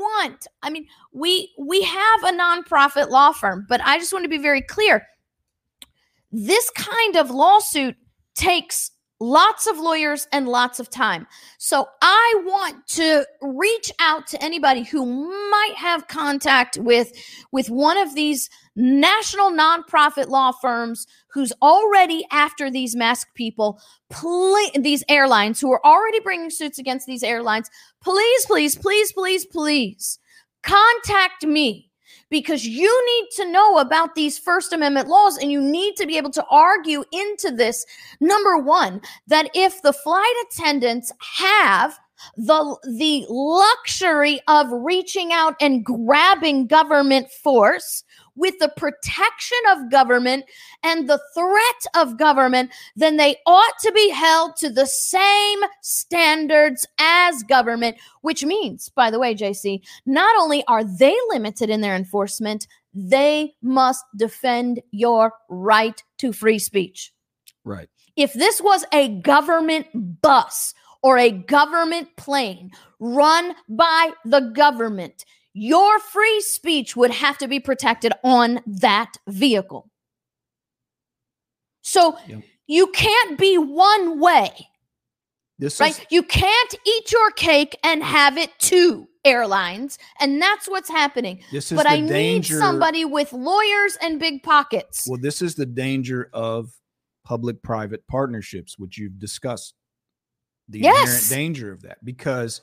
we have a nonprofit law firm, but I just want to be very clear. This kind of lawsuit takes lots of lawyers and lots of time. So I want to reach out to anybody who might have contact with one of these national nonprofit law firms who's already after these masked people, these airlines who are already bringing suits against these airlines. Please, please, please, please, please contact me, because you need to know about these First Amendment laws, and you need to be able to argue into this. Number one, that if the flight attendants have the luxury of reaching out and grabbing government force with the protection of government and the threat of government, then they ought to be held to the same standards as government, which means, by the way, JC, not only are they limited in their enforcement, they must defend your right to free speech. Right. If this was a government bus or a government plane run by the government, your free speech would have to be protected on that vehicle. So you can't be one way, right? You can't eat your cake and have it too, airlines. And that's what's happening. But I need somebody with lawyers and big pockets. Well, this is the danger of public-private partnerships, which you've discussed. The inherent danger of that, because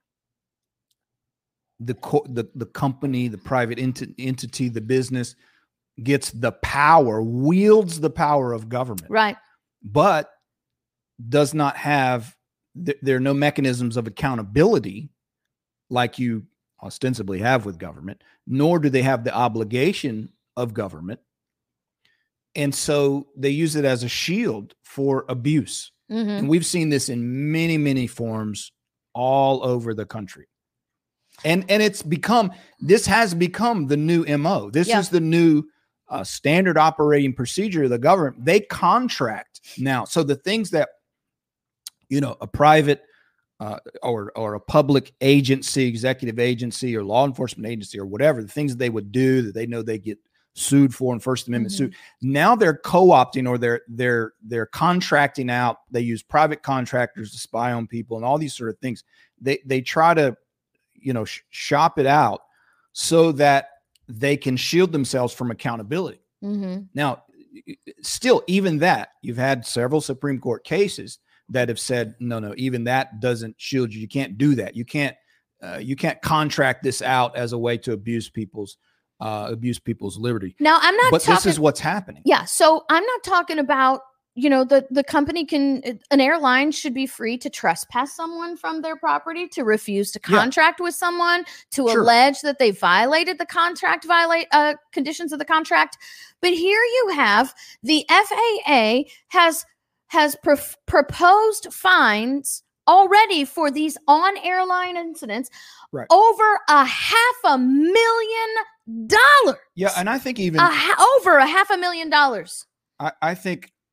the company, the private entity, the business gets the power, wields the power of government, right? But does not have, there are no mechanisms of accountability like you ostensibly have with government, nor do they have the obligation of government. And so they use it as a shield for abuse. Mm-hmm. And we've seen this in many, many forms all over the country. And this has become the new MO. This is the new standard operating procedure of the government. They contract now. So the things that, a private or a public agency, executive agency or law enforcement agency or whatever, the things that they would do that they know they get sued for in First Amendment suit. Now they're co-opting, or they're contracting out. They use private contractors to spy on people and all these sort of things. They try to, shop it out so that they can shield themselves from accountability. Mm-hmm. Now, still, even that, you've had several Supreme Court cases that have said, no, even that doesn't shield you. You can't do that. You can't contract this out as a way to abuse people's liberty. Now, I'm not but this is what's happening. Yeah. So I'm not talking about, the company an airline should be free to trespass someone from their property, to refuse to contract with someone, to allege that they violated the contract, conditions of the contract. But here you have the FAA has proposed fines already for these on-airline incidents, over $500,000. Yeah, and I think even over $500,000. I think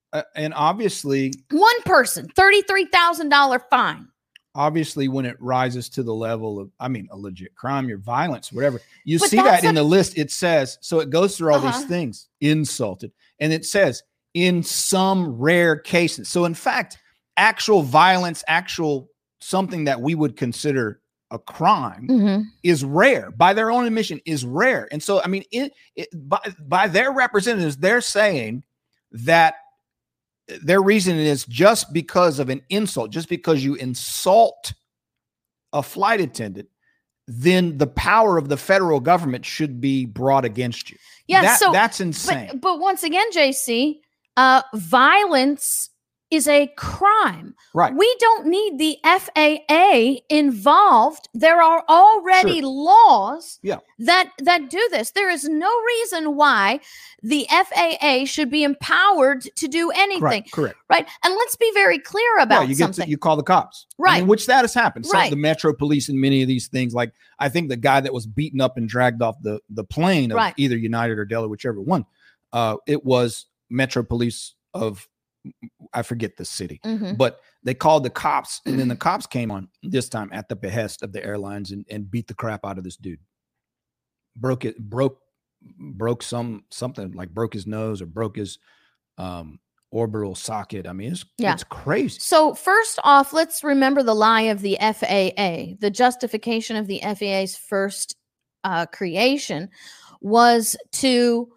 and obviously, one person, $33,000 fine. Obviously, when it rises to the level of, I mean, a legit crime, your violence, whatever, you But see that's that in the list. It says, so it goes through all these things, insulted, and it says in some rare cases. So in fact, actual violence, actual something that we would consider a crime is rare. By their own admission, is rare. And so, I mean, by their representatives, they're saying that their reason is just because of an insult, just because you insult a flight attendant, then the power of the federal government should be brought against you. Yeah, that's insane. But once again, JC, violence is a crime. Right. We don't need the FAA involved. There are already laws that do this. There is no reason why the FAA should be empowered to do anything. Right, correct. Right. And let's be very clear about something. You call the cops. Right. I mean, which that has happened. So Right. the Metro Police and many of these things, like I think the guy that was beaten up and dragged off the plane of Right. either United or Delta, whichever one, it was Metro Police of, I forget the city, but they called the cops, and then the cops came on this time at the behest of the airlines and beat the crap out of this dude. Broke something like broke his nose or broke his orbital socket. I mean, it's crazy. So first off, let's remember the lie of the FAA. The justification of the FAA's first creation was to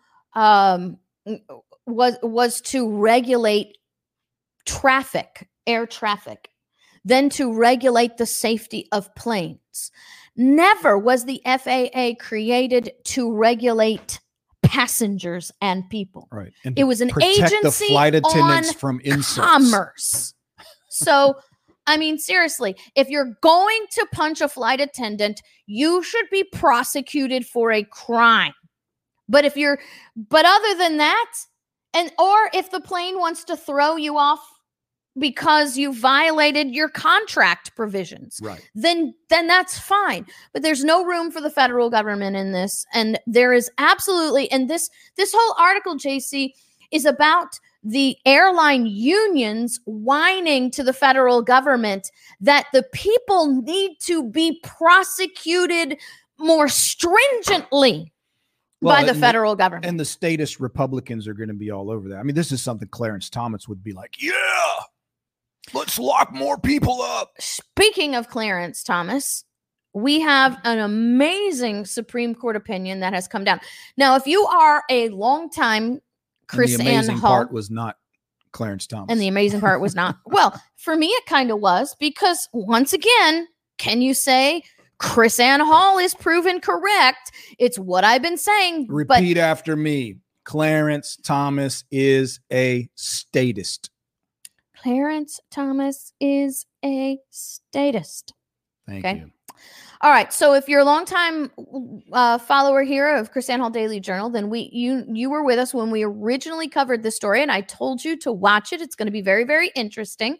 was to regulate traffic, air traffic, then to regulate the safety of planes. Never was the FAA created to regulate passengers and people. Right. And it was an protect agency the flight attendants on from insults. Commerce. So, I mean, seriously, if you're going to punch a flight attendant, you should be prosecuted for a crime. But other than that, or if the plane wants to throw you off because you violated your contract provisions, right, then that's fine. But there's no room for the federal government in this. And there is absolutely, and this whole article, JC, is about the airline unions whining to the federal government that the people need to be prosecuted more stringently by the federal government. And the statist Republicans are going to be all over that. I mean, this is something Clarence Thomas would be like, yeah, let's lock more people up. Speaking of Clarence Thomas, we have an amazing Supreme Court opinion that has come down. Now, if you are a longtime Chris and the amazing Ann Hall, part was not Clarence Thomas. And the amazing part was not. Well, for me, it kind of was, because once again, can you say Chris Ann Hall is proven correct? It's what I've been saying. Repeat after me. Clarence Thomas is a statist. Clarence Thomas is a statist. Thank you. All right. So if you're a longtime follower here of Chris Ann Hall Daily Journal, then you were with us when we originally covered this story, and I told you to watch it. It's going to be very, very interesting.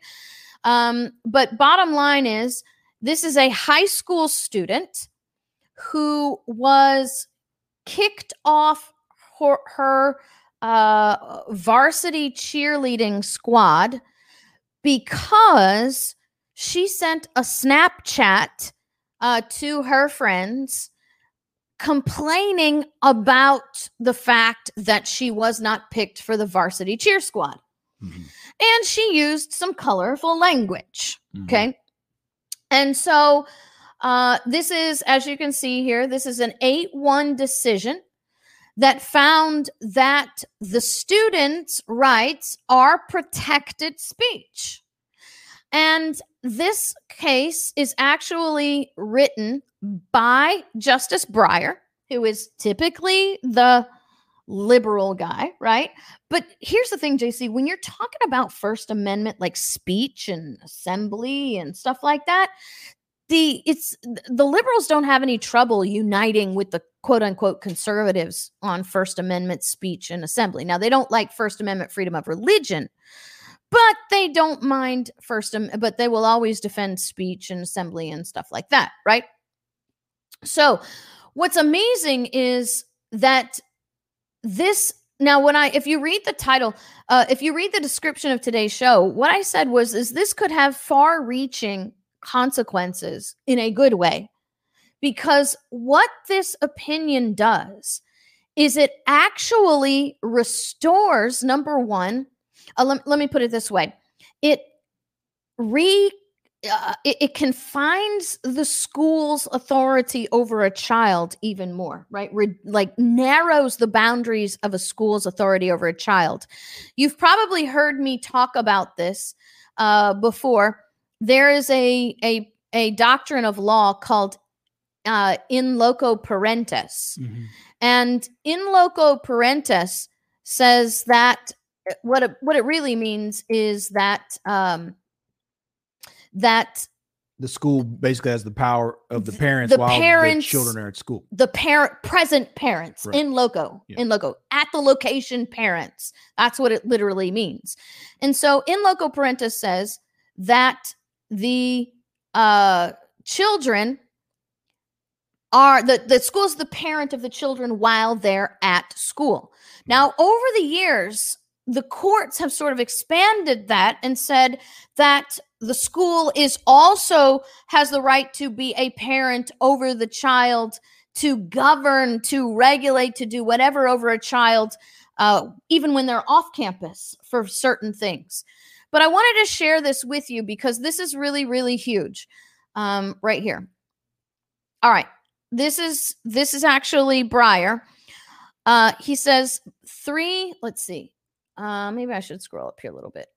But bottom line is, this is a high school student who was kicked off her varsity cheerleading squad because she sent a Snapchat to her friends complaining about the fact that she was not picked for the varsity cheer squad. Mm-hmm. And she used some colorful language. Mm-hmm. Okay. And so this is, as you can see here, this is an 8-1 decision that found that the students' rights are protected speech. And this case is actually written by Justice Breyer, who is typically the liberal guy, right? But here's the thing, JC, when you're talking about First Amendment, like speech and assembly and stuff like that, the liberals don't have any trouble uniting with the quote unquote conservatives on First Amendment speech and assembly. Now, they don't like First Amendment freedom of religion, but they don't mind but they will always defend speech and assembly and stuff like that, right? So what's amazing is that this Now, if you read the title, if you read the description of today's show, what I said is this could have far-reaching consequences in a good way, because what this opinion does is it actually restores, number one, let me put it this way. It confines the school's authority over a child even more, right? Like narrows the boundaries of a school's authority over a child. You've probably heard me talk about this before. There is a doctrine of law called in loco parentis. Mm-hmm. And in loco parentis says that what it really means is that that the school basically has the power of the parents while the children are at school. The present parents, right. in loco, at the location parents. That's what it literally means. And so in loco parentis says that the children are the school is the parent of the children while they're at school. Now, over the years, the courts have sort of expanded that and said that the school has the right to be a parent over the child, to govern, to regulate, to do whatever over a child, even when they're off campus for certain things. But I wanted to share this with you because this is really, really huge right here. All right. This is actually Breyer. He says let's see. Maybe I should scroll up here a little bit.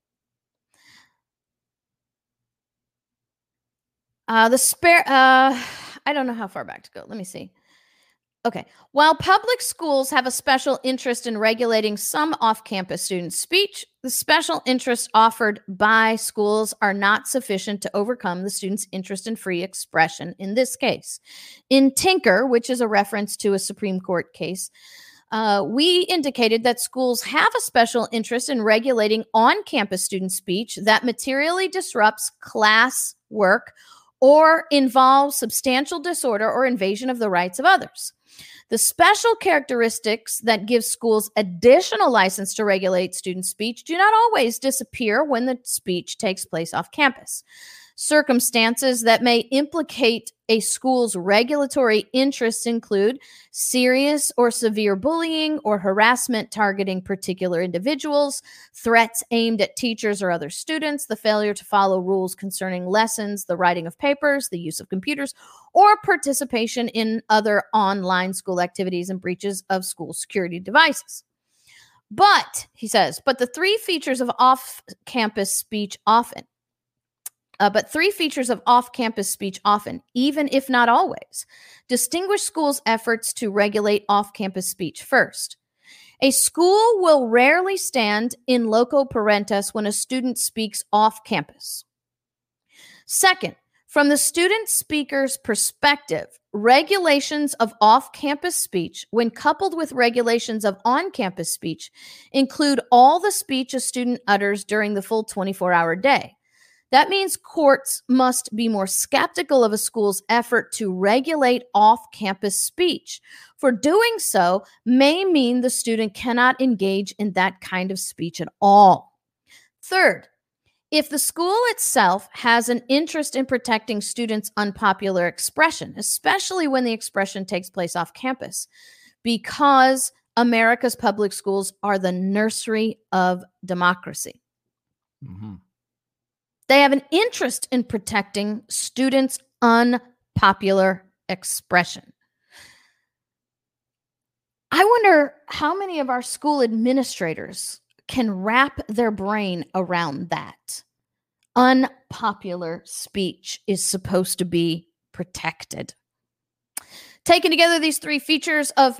I don't know how far back to go. Let me see. Okay. While public schools have a special interest in regulating some off-campus student speech, the special interests offered by schools are not sufficient to overcome the student's interest in free expression in this case. In Tinker, which is a reference to a Supreme Court case, we indicated that schools have a special interest in regulating on-campus student speech that materially disrupts class work or involves substantial disorder or invasion of the rights of others. The special characteristics that give schools additional license to regulate student speech do not always disappear when the speech takes place off campus. Circumstances that may implicate a school's regulatory interests include serious or severe bullying or harassment targeting particular individuals, threats aimed at teachers or other students, the failure to follow rules concerning lessons, the writing of papers, the use of computers, or participation in other online school activities and breaches of school security devices. But, he says, the three features of off-campus speech often, even if not always, distinguish schools' efforts to regulate off-campus speech. First, a school will rarely stand in loco parentis when a student speaks off-campus. Second, from the student speaker's perspective, regulations of off-campus speech, when coupled with regulations of on-campus speech, include all the speech a student utters during the full 24-hour day. That means courts must be more skeptical of a school's effort to regulate off-campus speech. For doing so may mean the student cannot engage in that kind of speech at all. Third, if the school itself has an interest in protecting students' unpopular expression, especially when the expression takes place off campus, because America's public schools are the nursery of democracy. Mm-hmm. They have an interest in protecting students' unpopular expression. I wonder how many of our school administrators can wrap their brain around that. Unpopular speech is supposed to be protected. Taken together, these three features of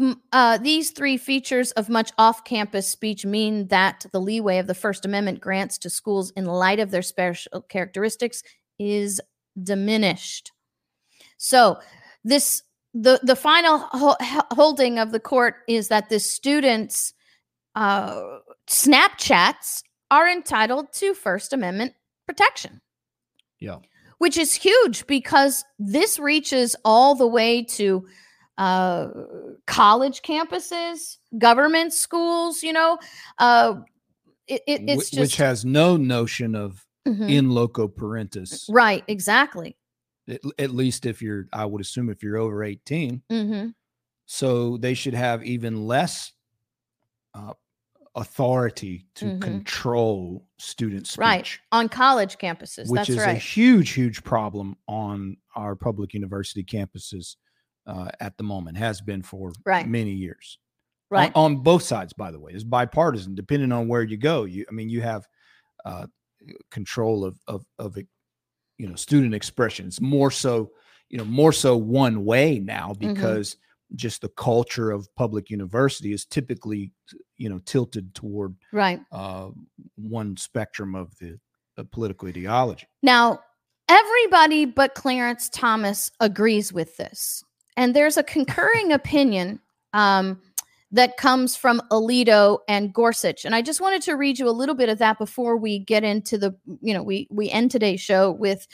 much off-campus speech mean that the leeway of the First Amendment grants to schools in light of their special characteristics is diminished. So, the final holding of the court is that the students' Snapchats are entitled to First Amendment protection. Yeah. Which is huge because this reaches all the way to college campuses, government schools, it's just, which has no notion of in loco parentis. Right, exactly. At least I would assume if you're over 18. So they should have even less authority to control student speech. Right, on college campuses. Which That's is right. a huge problem on our public university campuses at the moment, has been for many years. Right. On both sides, by the way. It's bipartisan, depending on where you go. You have control of student expression. It's more so one way now, because just the culture of public university is typically, tilted toward one spectrum of the political ideology. Now, everybody but Clarence Thomas agrees with this. And there's a concurring opinion that comes from Alito and Gorsuch. And I just wanted to read you a little bit of that before we get into we end today's show with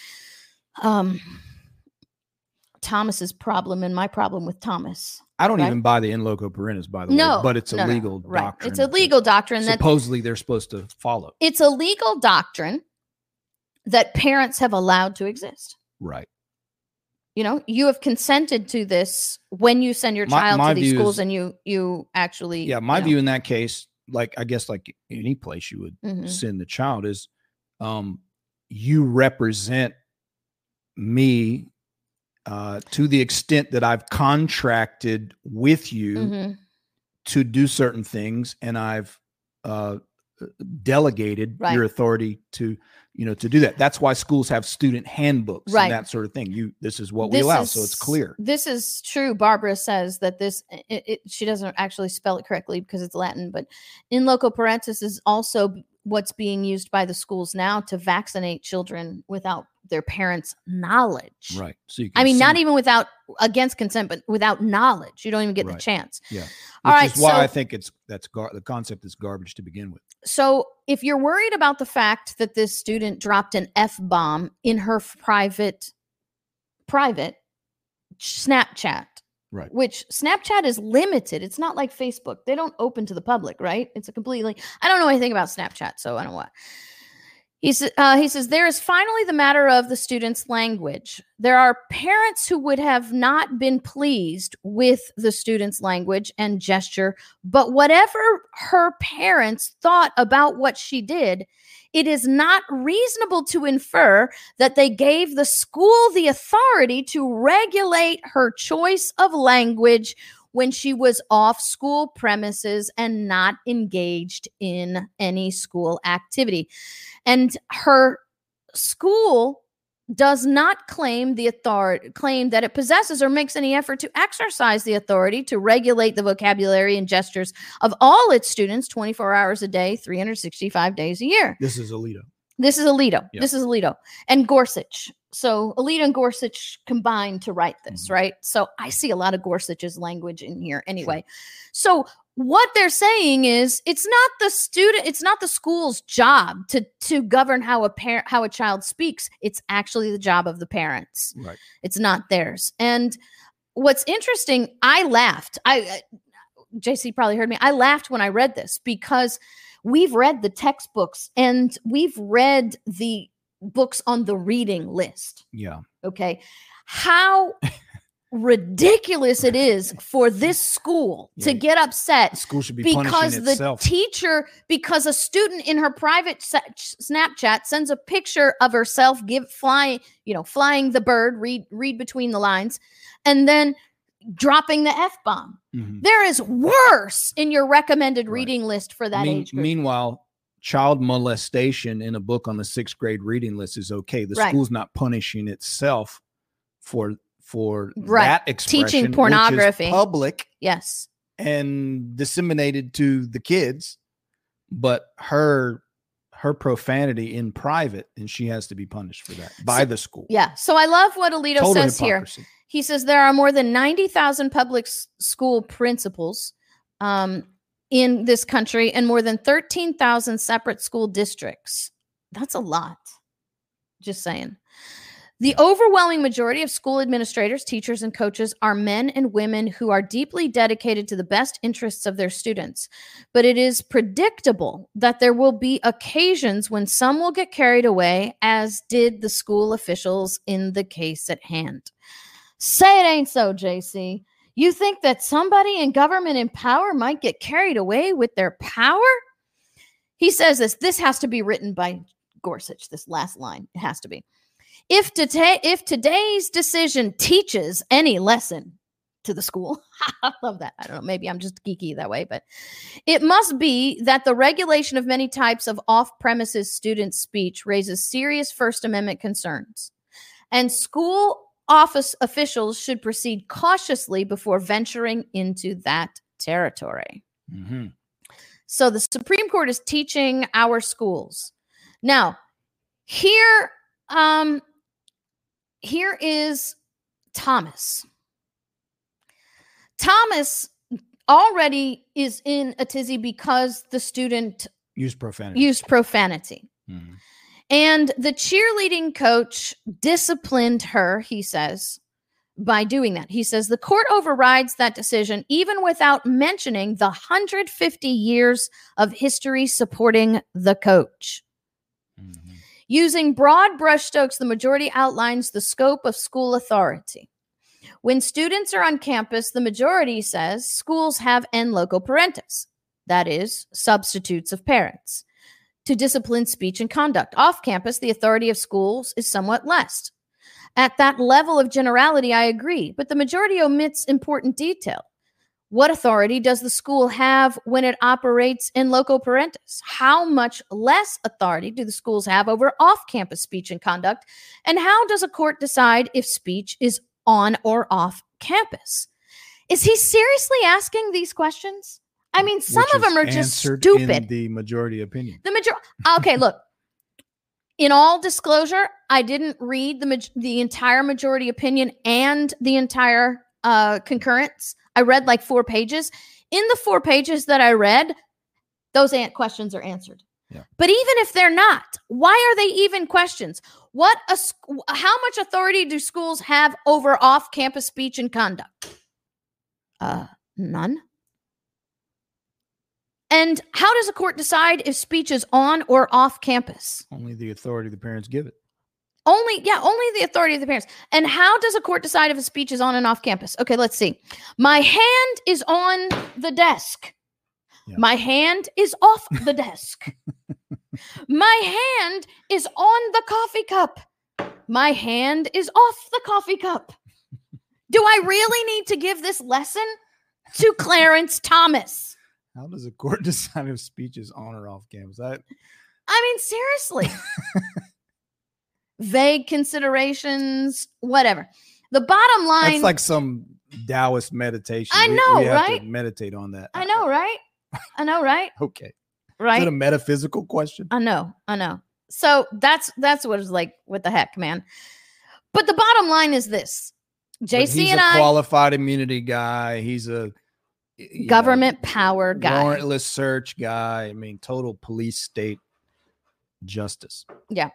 Thomas's problem and my problem with Thomas. I don't even buy the in loco parentis, by the way, but it's a legal doctrine. It's a legal doctrine that supposedly they're supposed to follow. It's a legal doctrine that parents have allowed to exist. Right. You have consented to this when you send your child to these schools, and you actually. Yeah, my view in that case, I guess like any place you would send the child, is you represent me to the extent that I've contracted with you to do certain things, and I've delegated your authority to do that. That's why schools have student handbooks and that sort of thing. This is what we allow, so it's clear. This is true. Barbara says that she doesn't actually spell it correctly because it's Latin, but in loco parentis is also what's being used by the schools now to vaccinate children without their parents' knowledge. Right. So not even against consent, but without knowledge. You don't even get the chance. Yeah. All right. Which is why I think the concept is garbage to begin with. So if you're worried about the fact that this student dropped an F-bomb in her private Snapchat, right, which Snapchat is limited. It's not like Facebook. They don't open to the public, right? It's I don't know anything about Snapchat, so I don't know what. He says, there is finally the matter of the student's language. There are parents who would have not been pleased with the student's language and gesture, but whatever her parents thought about what she did, it is not reasonable to infer that they gave the school the authority to regulate her choice of language when she was off school premises and not engaged in any school activity. And her school does not claim that it possesses or makes any effort to exercise the authority to regulate the vocabulary and gestures of all its students 24 hours a day, 365 days a year. This is Alito. Yep. This is Alito and Gorsuch. So Alito and Gorsuch combined to write this, right? So I see a lot of Gorsuch's language in here anyway. Sure. So what they're saying is it's not the school's job to govern how a child speaks. It's actually the job of the parents. Right. It's not theirs. And what's interesting, I laughed. JC probably heard me. I laughed when I read this because we've read the textbooks and we've read the books on the reading list. Yeah. Okay. How ridiculous it is for this school to get upset. The school should be punishing itself. Because a student in her private Snapchat sends a picture of herself flying the bird, read between the lines, and then dropping the F-bomb. Mm-hmm. There is worse in your recommended reading list for that age group. Meanwhile, child molestation in a book on the 6th grade reading list is okay. The school's not punishing itself for that expression, teaching pornography, which is public, yes, and disseminated to the kids. But her profanity in private, and she has to be punished for that by the school. Yeah. So I love what Alito says hypocrisy. Here. He says there are more than 90,000 public school principals in this country and more than 13,000 separate school districts. That's a lot. Just saying. The overwhelming majority of school administrators, teachers, and coaches are men and women who are deeply dedicated to the best interests of their students. But it is predictable that there will be occasions when some will get carried away, as did the school officials in the case at hand. Say it ain't so, JC. You think that somebody in government in power might get carried away with their power? He says this has to be written by Gorsuch, this last line. It has to be. If today's decision teaches any lesson to the school, I love that. I don't know, maybe I'm just geeky that way, but it must be that the regulation of many types of off-premises student speech raises serious First Amendment concerns, and school office officials should proceed cautiously before venturing into that territory. Mm-hmm. So the Supreme Court is teaching our schools. Now, here is Thomas. Thomas already is in a tizzy because the student used profanity. Mm-hmm. And the cheerleading coach disciplined her, he says, by doing that. He says the court overrides that decision even without mentioning the 150 years of history supporting the coach. Mm-hmm. Using broad brushstrokes, the majority outlines the scope of school authority. When students are on campus, the majority says schools have en loco parentis, that is, substitutes of parents, to discipline speech and conduct. Off campus, the authority of schools is somewhat less. At that level of generality, I agree, but the majority omits important detail. What authority does the school have when it operates in loco parentis? How much less authority do the schools have over off-campus speech and conduct? And how does a court decide if speech is on or off campus? Is he seriously asking these questions? I mean, some of them are just stupid. In the majority opinion. Okay, look. In all disclosure, I didn't read the entire majority opinion and the entire concurrence. I read like 4 pages. In the 4 pages that I read, those questions are answered. Yeah. But even if they're not, why are they even questions? How much authority do schools have over off-campus speech and conduct? None. And how does a court decide if speech is on or off campus? Only the authority the parents give it. Only the authority of the parents. And how does a court decide if a speech is on and off campus? Okay, let's see. My hand is on the desk. Yeah. My hand is off the desk. My hand is on the coffee cup. My hand is off the coffee cup. Do I really need to give this lesson to Clarence Thomas? How does a court decide if speech is on or off campus? I mean, seriously. Vague considerations, whatever. The bottom line. That's like some Taoist meditation. I know, we have right? to meditate on that. I know, right? Okay. Right. Is it a metaphysical question? I know. So that's what it's like. What the heck, man? But the bottom line is this. JC and I. He's a qualified immunity guy. He's a government power guy. Warrantless search guy. I mean, total police state justice. Yeah.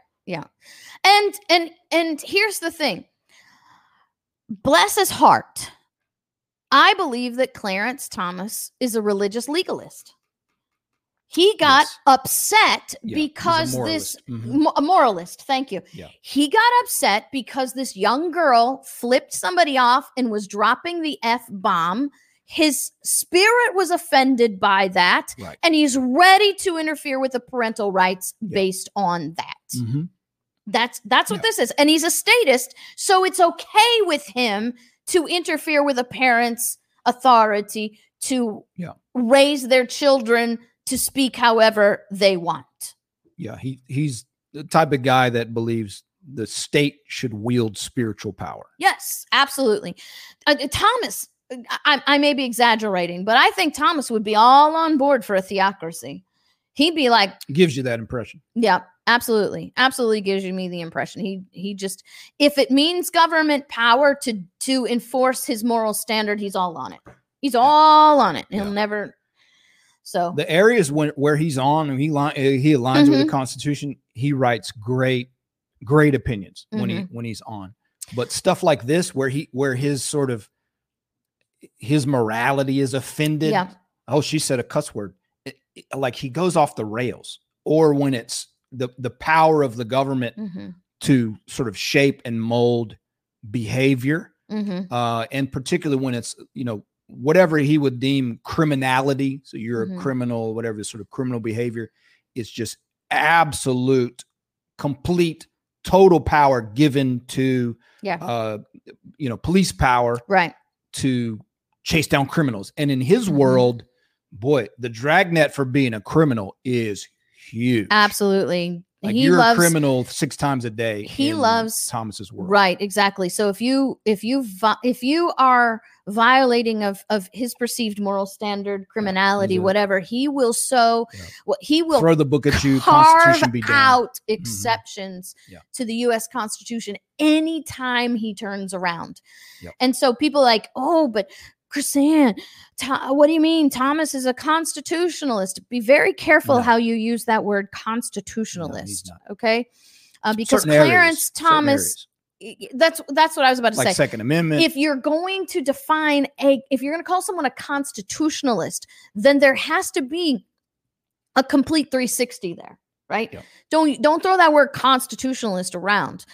And here's the thing. Bless his heart. I believe that Clarence Thomas is a religious legalist. He got upset because a moralist. Thank you. Yeah. He got upset because this young girl flipped somebody off and was dropping the F-bomb. His spirit was offended by that, right. And he's ready to interfere with the parental rights based on that. Mm-hmm. That's what this is. And he's a statist, so it's okay with him to interfere with a parent's authority to raise their children to speak however they want. Yeah, he's the type of guy that believes the state should wield spiritual power. Yes, absolutely. Thomas, I may be exaggerating, but I think Thomas would be all on board for a theocracy. He'd be like, gives you that impression. Yeah, absolutely. Absolutely gives you me the impression. He just, if it means government power to enforce his moral standard, he's all on it. He's all on it. He'll never. So the areas where he's on and he aligns with the Constitution, he writes great great opinions when he's on. But stuff like this, where his morality is offended. Yeah. Oh, she said a cuss word. Like he goes off the rails. Or when it's the power of the government to sort of shape and mold behavior, and particularly when it's, whatever he would deem criminality. So you're a criminal, whatever sort of criminal behavior, is just absolute, complete, total power given to, police power, right, to chase down criminals. And in his world, boy, the dragnet for being a criminal is huge. Absolutely. Like you're a criminal 6 times a day. He loves Thomas's world. Right. Exactly. So if you are violating of his perceived moral standard, criminality, whatever, he will he will throw the book at you. Carve Constitution be damned. out exceptions to the U.S. Constitution anytime he turns around. Yep. And so people like, oh, but KrisAnne, what do you mean? Thomas is a constitutionalist. Be very careful how you use that word constitutionalist. No, okay. Because Clarence Thomas, that's what I was about to say. Like Second Amendment. If you're going to define if you're going to call someone a constitutionalist, then there has to be a complete 360 there, right? Yeah. Don't throw that word constitutionalist around.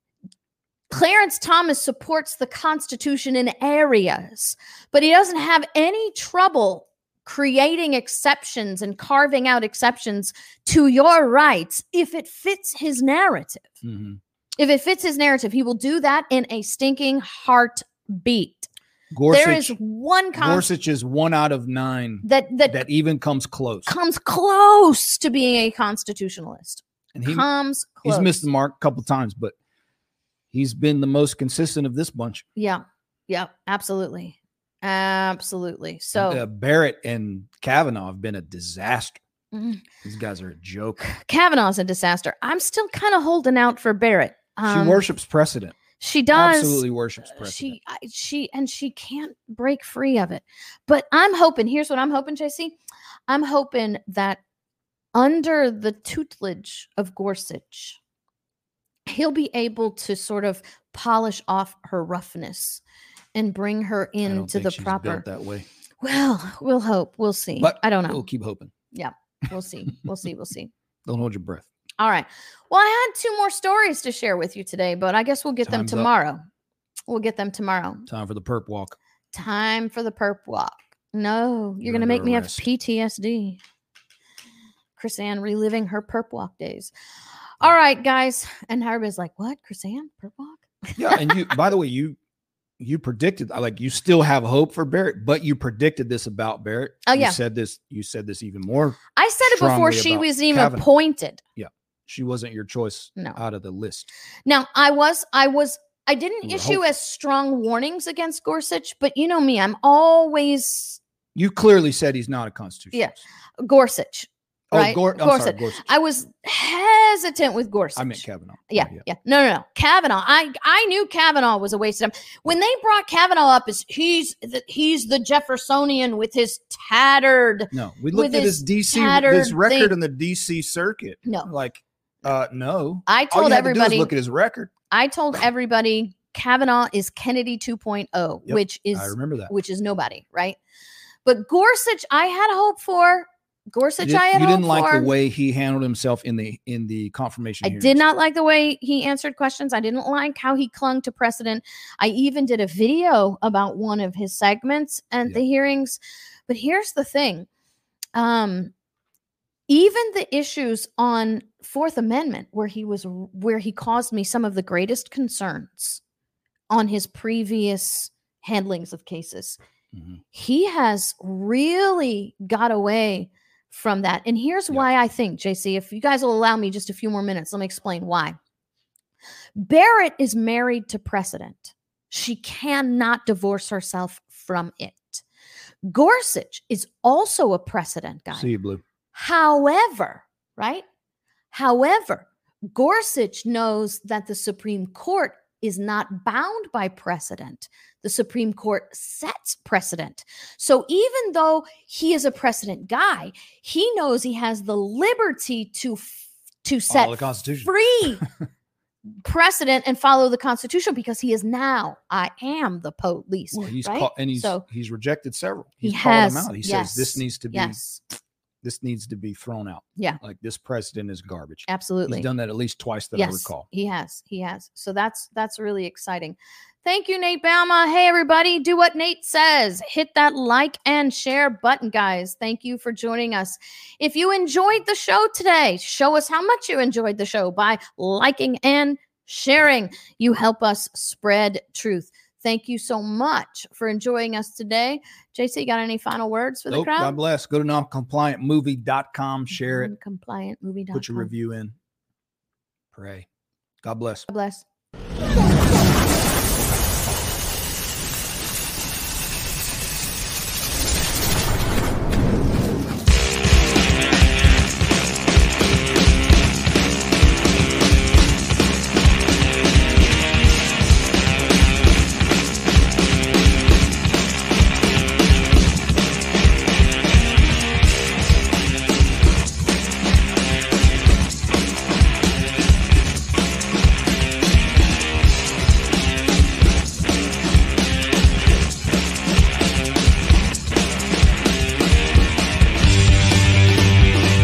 Clarence Thomas supports the Constitution in areas, but he doesn't have any trouble creating exceptions and carving out exceptions to your rights if it fits his narrative. If it fits his narrative, he will do that in a stinking heartbeat. Gorsuch, there is one Gorsuch is 1 out of 9 that even comes close. Comes close to being a constitutionalist. And he's missed the mark a couple times, but he's been the most consistent of this bunch. Yeah. Yeah, absolutely. Absolutely. So Barrett and Kavanaugh have been a disaster. These guys are a joke. Kavanaugh's a disaster. I'm still kind of holding out for Barrett. She worships precedent. She does. Absolutely worships precedent. She can't break free of it. But I'm hoping, here's what I'm hoping, JC. I'm hoping that under the tutelage of Gorsuch, he'll be able to sort of polish off her roughness and bring her into the proper. Built that way. Well, we'll hope. We'll see. But I don't know. We'll keep hoping. Yeah, we'll see. We'll see. Don't hold your breath. All right. Well, I had 2 more stories to share with you today, but I guess we'll get them tomorrow. We'll get them tomorrow. Time for the perp walk. Time for the perp walk. No, you're going to make me have PTSD. KrisAnne reliving her perp walk days. All right, guys. And everybody's like, what? KrisAnne? Perp walk? Yeah. And you, by the way, you predicted, like, you still have hope for Barrett, but you predicted this about Barrett. Oh, yeah. You said this even more. I said it before she was even appointed. Yeah. She wasn't your choice out of the list. Now, I didn't issue as strong warnings against Gorsuch, but you know me, I'm always. You clearly said he's not a constitutionalist. Yeah. Gorsuch. Right? Gorsuch. I was hesitant with Gorsuch. I meant Kavanaugh. Yeah. No. Kavanaugh. I knew Kavanaugh was a waste of time. When they brought Kavanaugh up as he's the Jeffersonian with his tattered. No, we looked at his record in the DC circuit. No, no. I told everybody. Look at his record. I told everybody Kavanaugh is Kennedy 2.0, which is I remember that. Which is nobody, right? But Gorsuch, I had hope for. Gorsuch, you didn't like the way he handled himself in the confirmation hearings. I did not like the way he answered questions. I didn't like how he clung to precedent. I even did a video about one of his segments and the hearings. But here's the thing. Even the issues on Fourth Amendment, where he caused me some of the greatest concerns on his previous handlings of cases, he has really got away from that. And here's why I think, JC, if you guys will allow me just a few more minutes, let me explain why. Barrett is married to precedent. She cannot divorce herself from it. Gorsuch is also a precedent guy. See you, Blue. However, Gorsuch knows that the Supreme Court is not bound by precedent. The Supreme Court sets precedent. So even though he is a precedent guy, he knows he has the liberty to set free precedent and follow the Constitution, because he is now, I am the police. Well, he's right? he's rejected several. He's he called has. them out. He Yes. says this needs to be Yes. this needs to be thrown out. Yeah. Like this president is garbage. Absolutely. He's done that at least twice that I recall. He has. So that's really exciting. Thank you, Nate Bama. Hey, everybody, do what Nate says. Hit that like and share button, guys. Thank you for joining us. If you enjoyed the show today, show us how much you enjoyed the show by liking and sharing. You help us spread truth. Thank you so much for enjoying us today. JC, got any final words for the crowd? God bless. Go to noncompliantmovie.com, share it. Noncompliantmovie.com. Put your review in. Pray. God bless. God bless.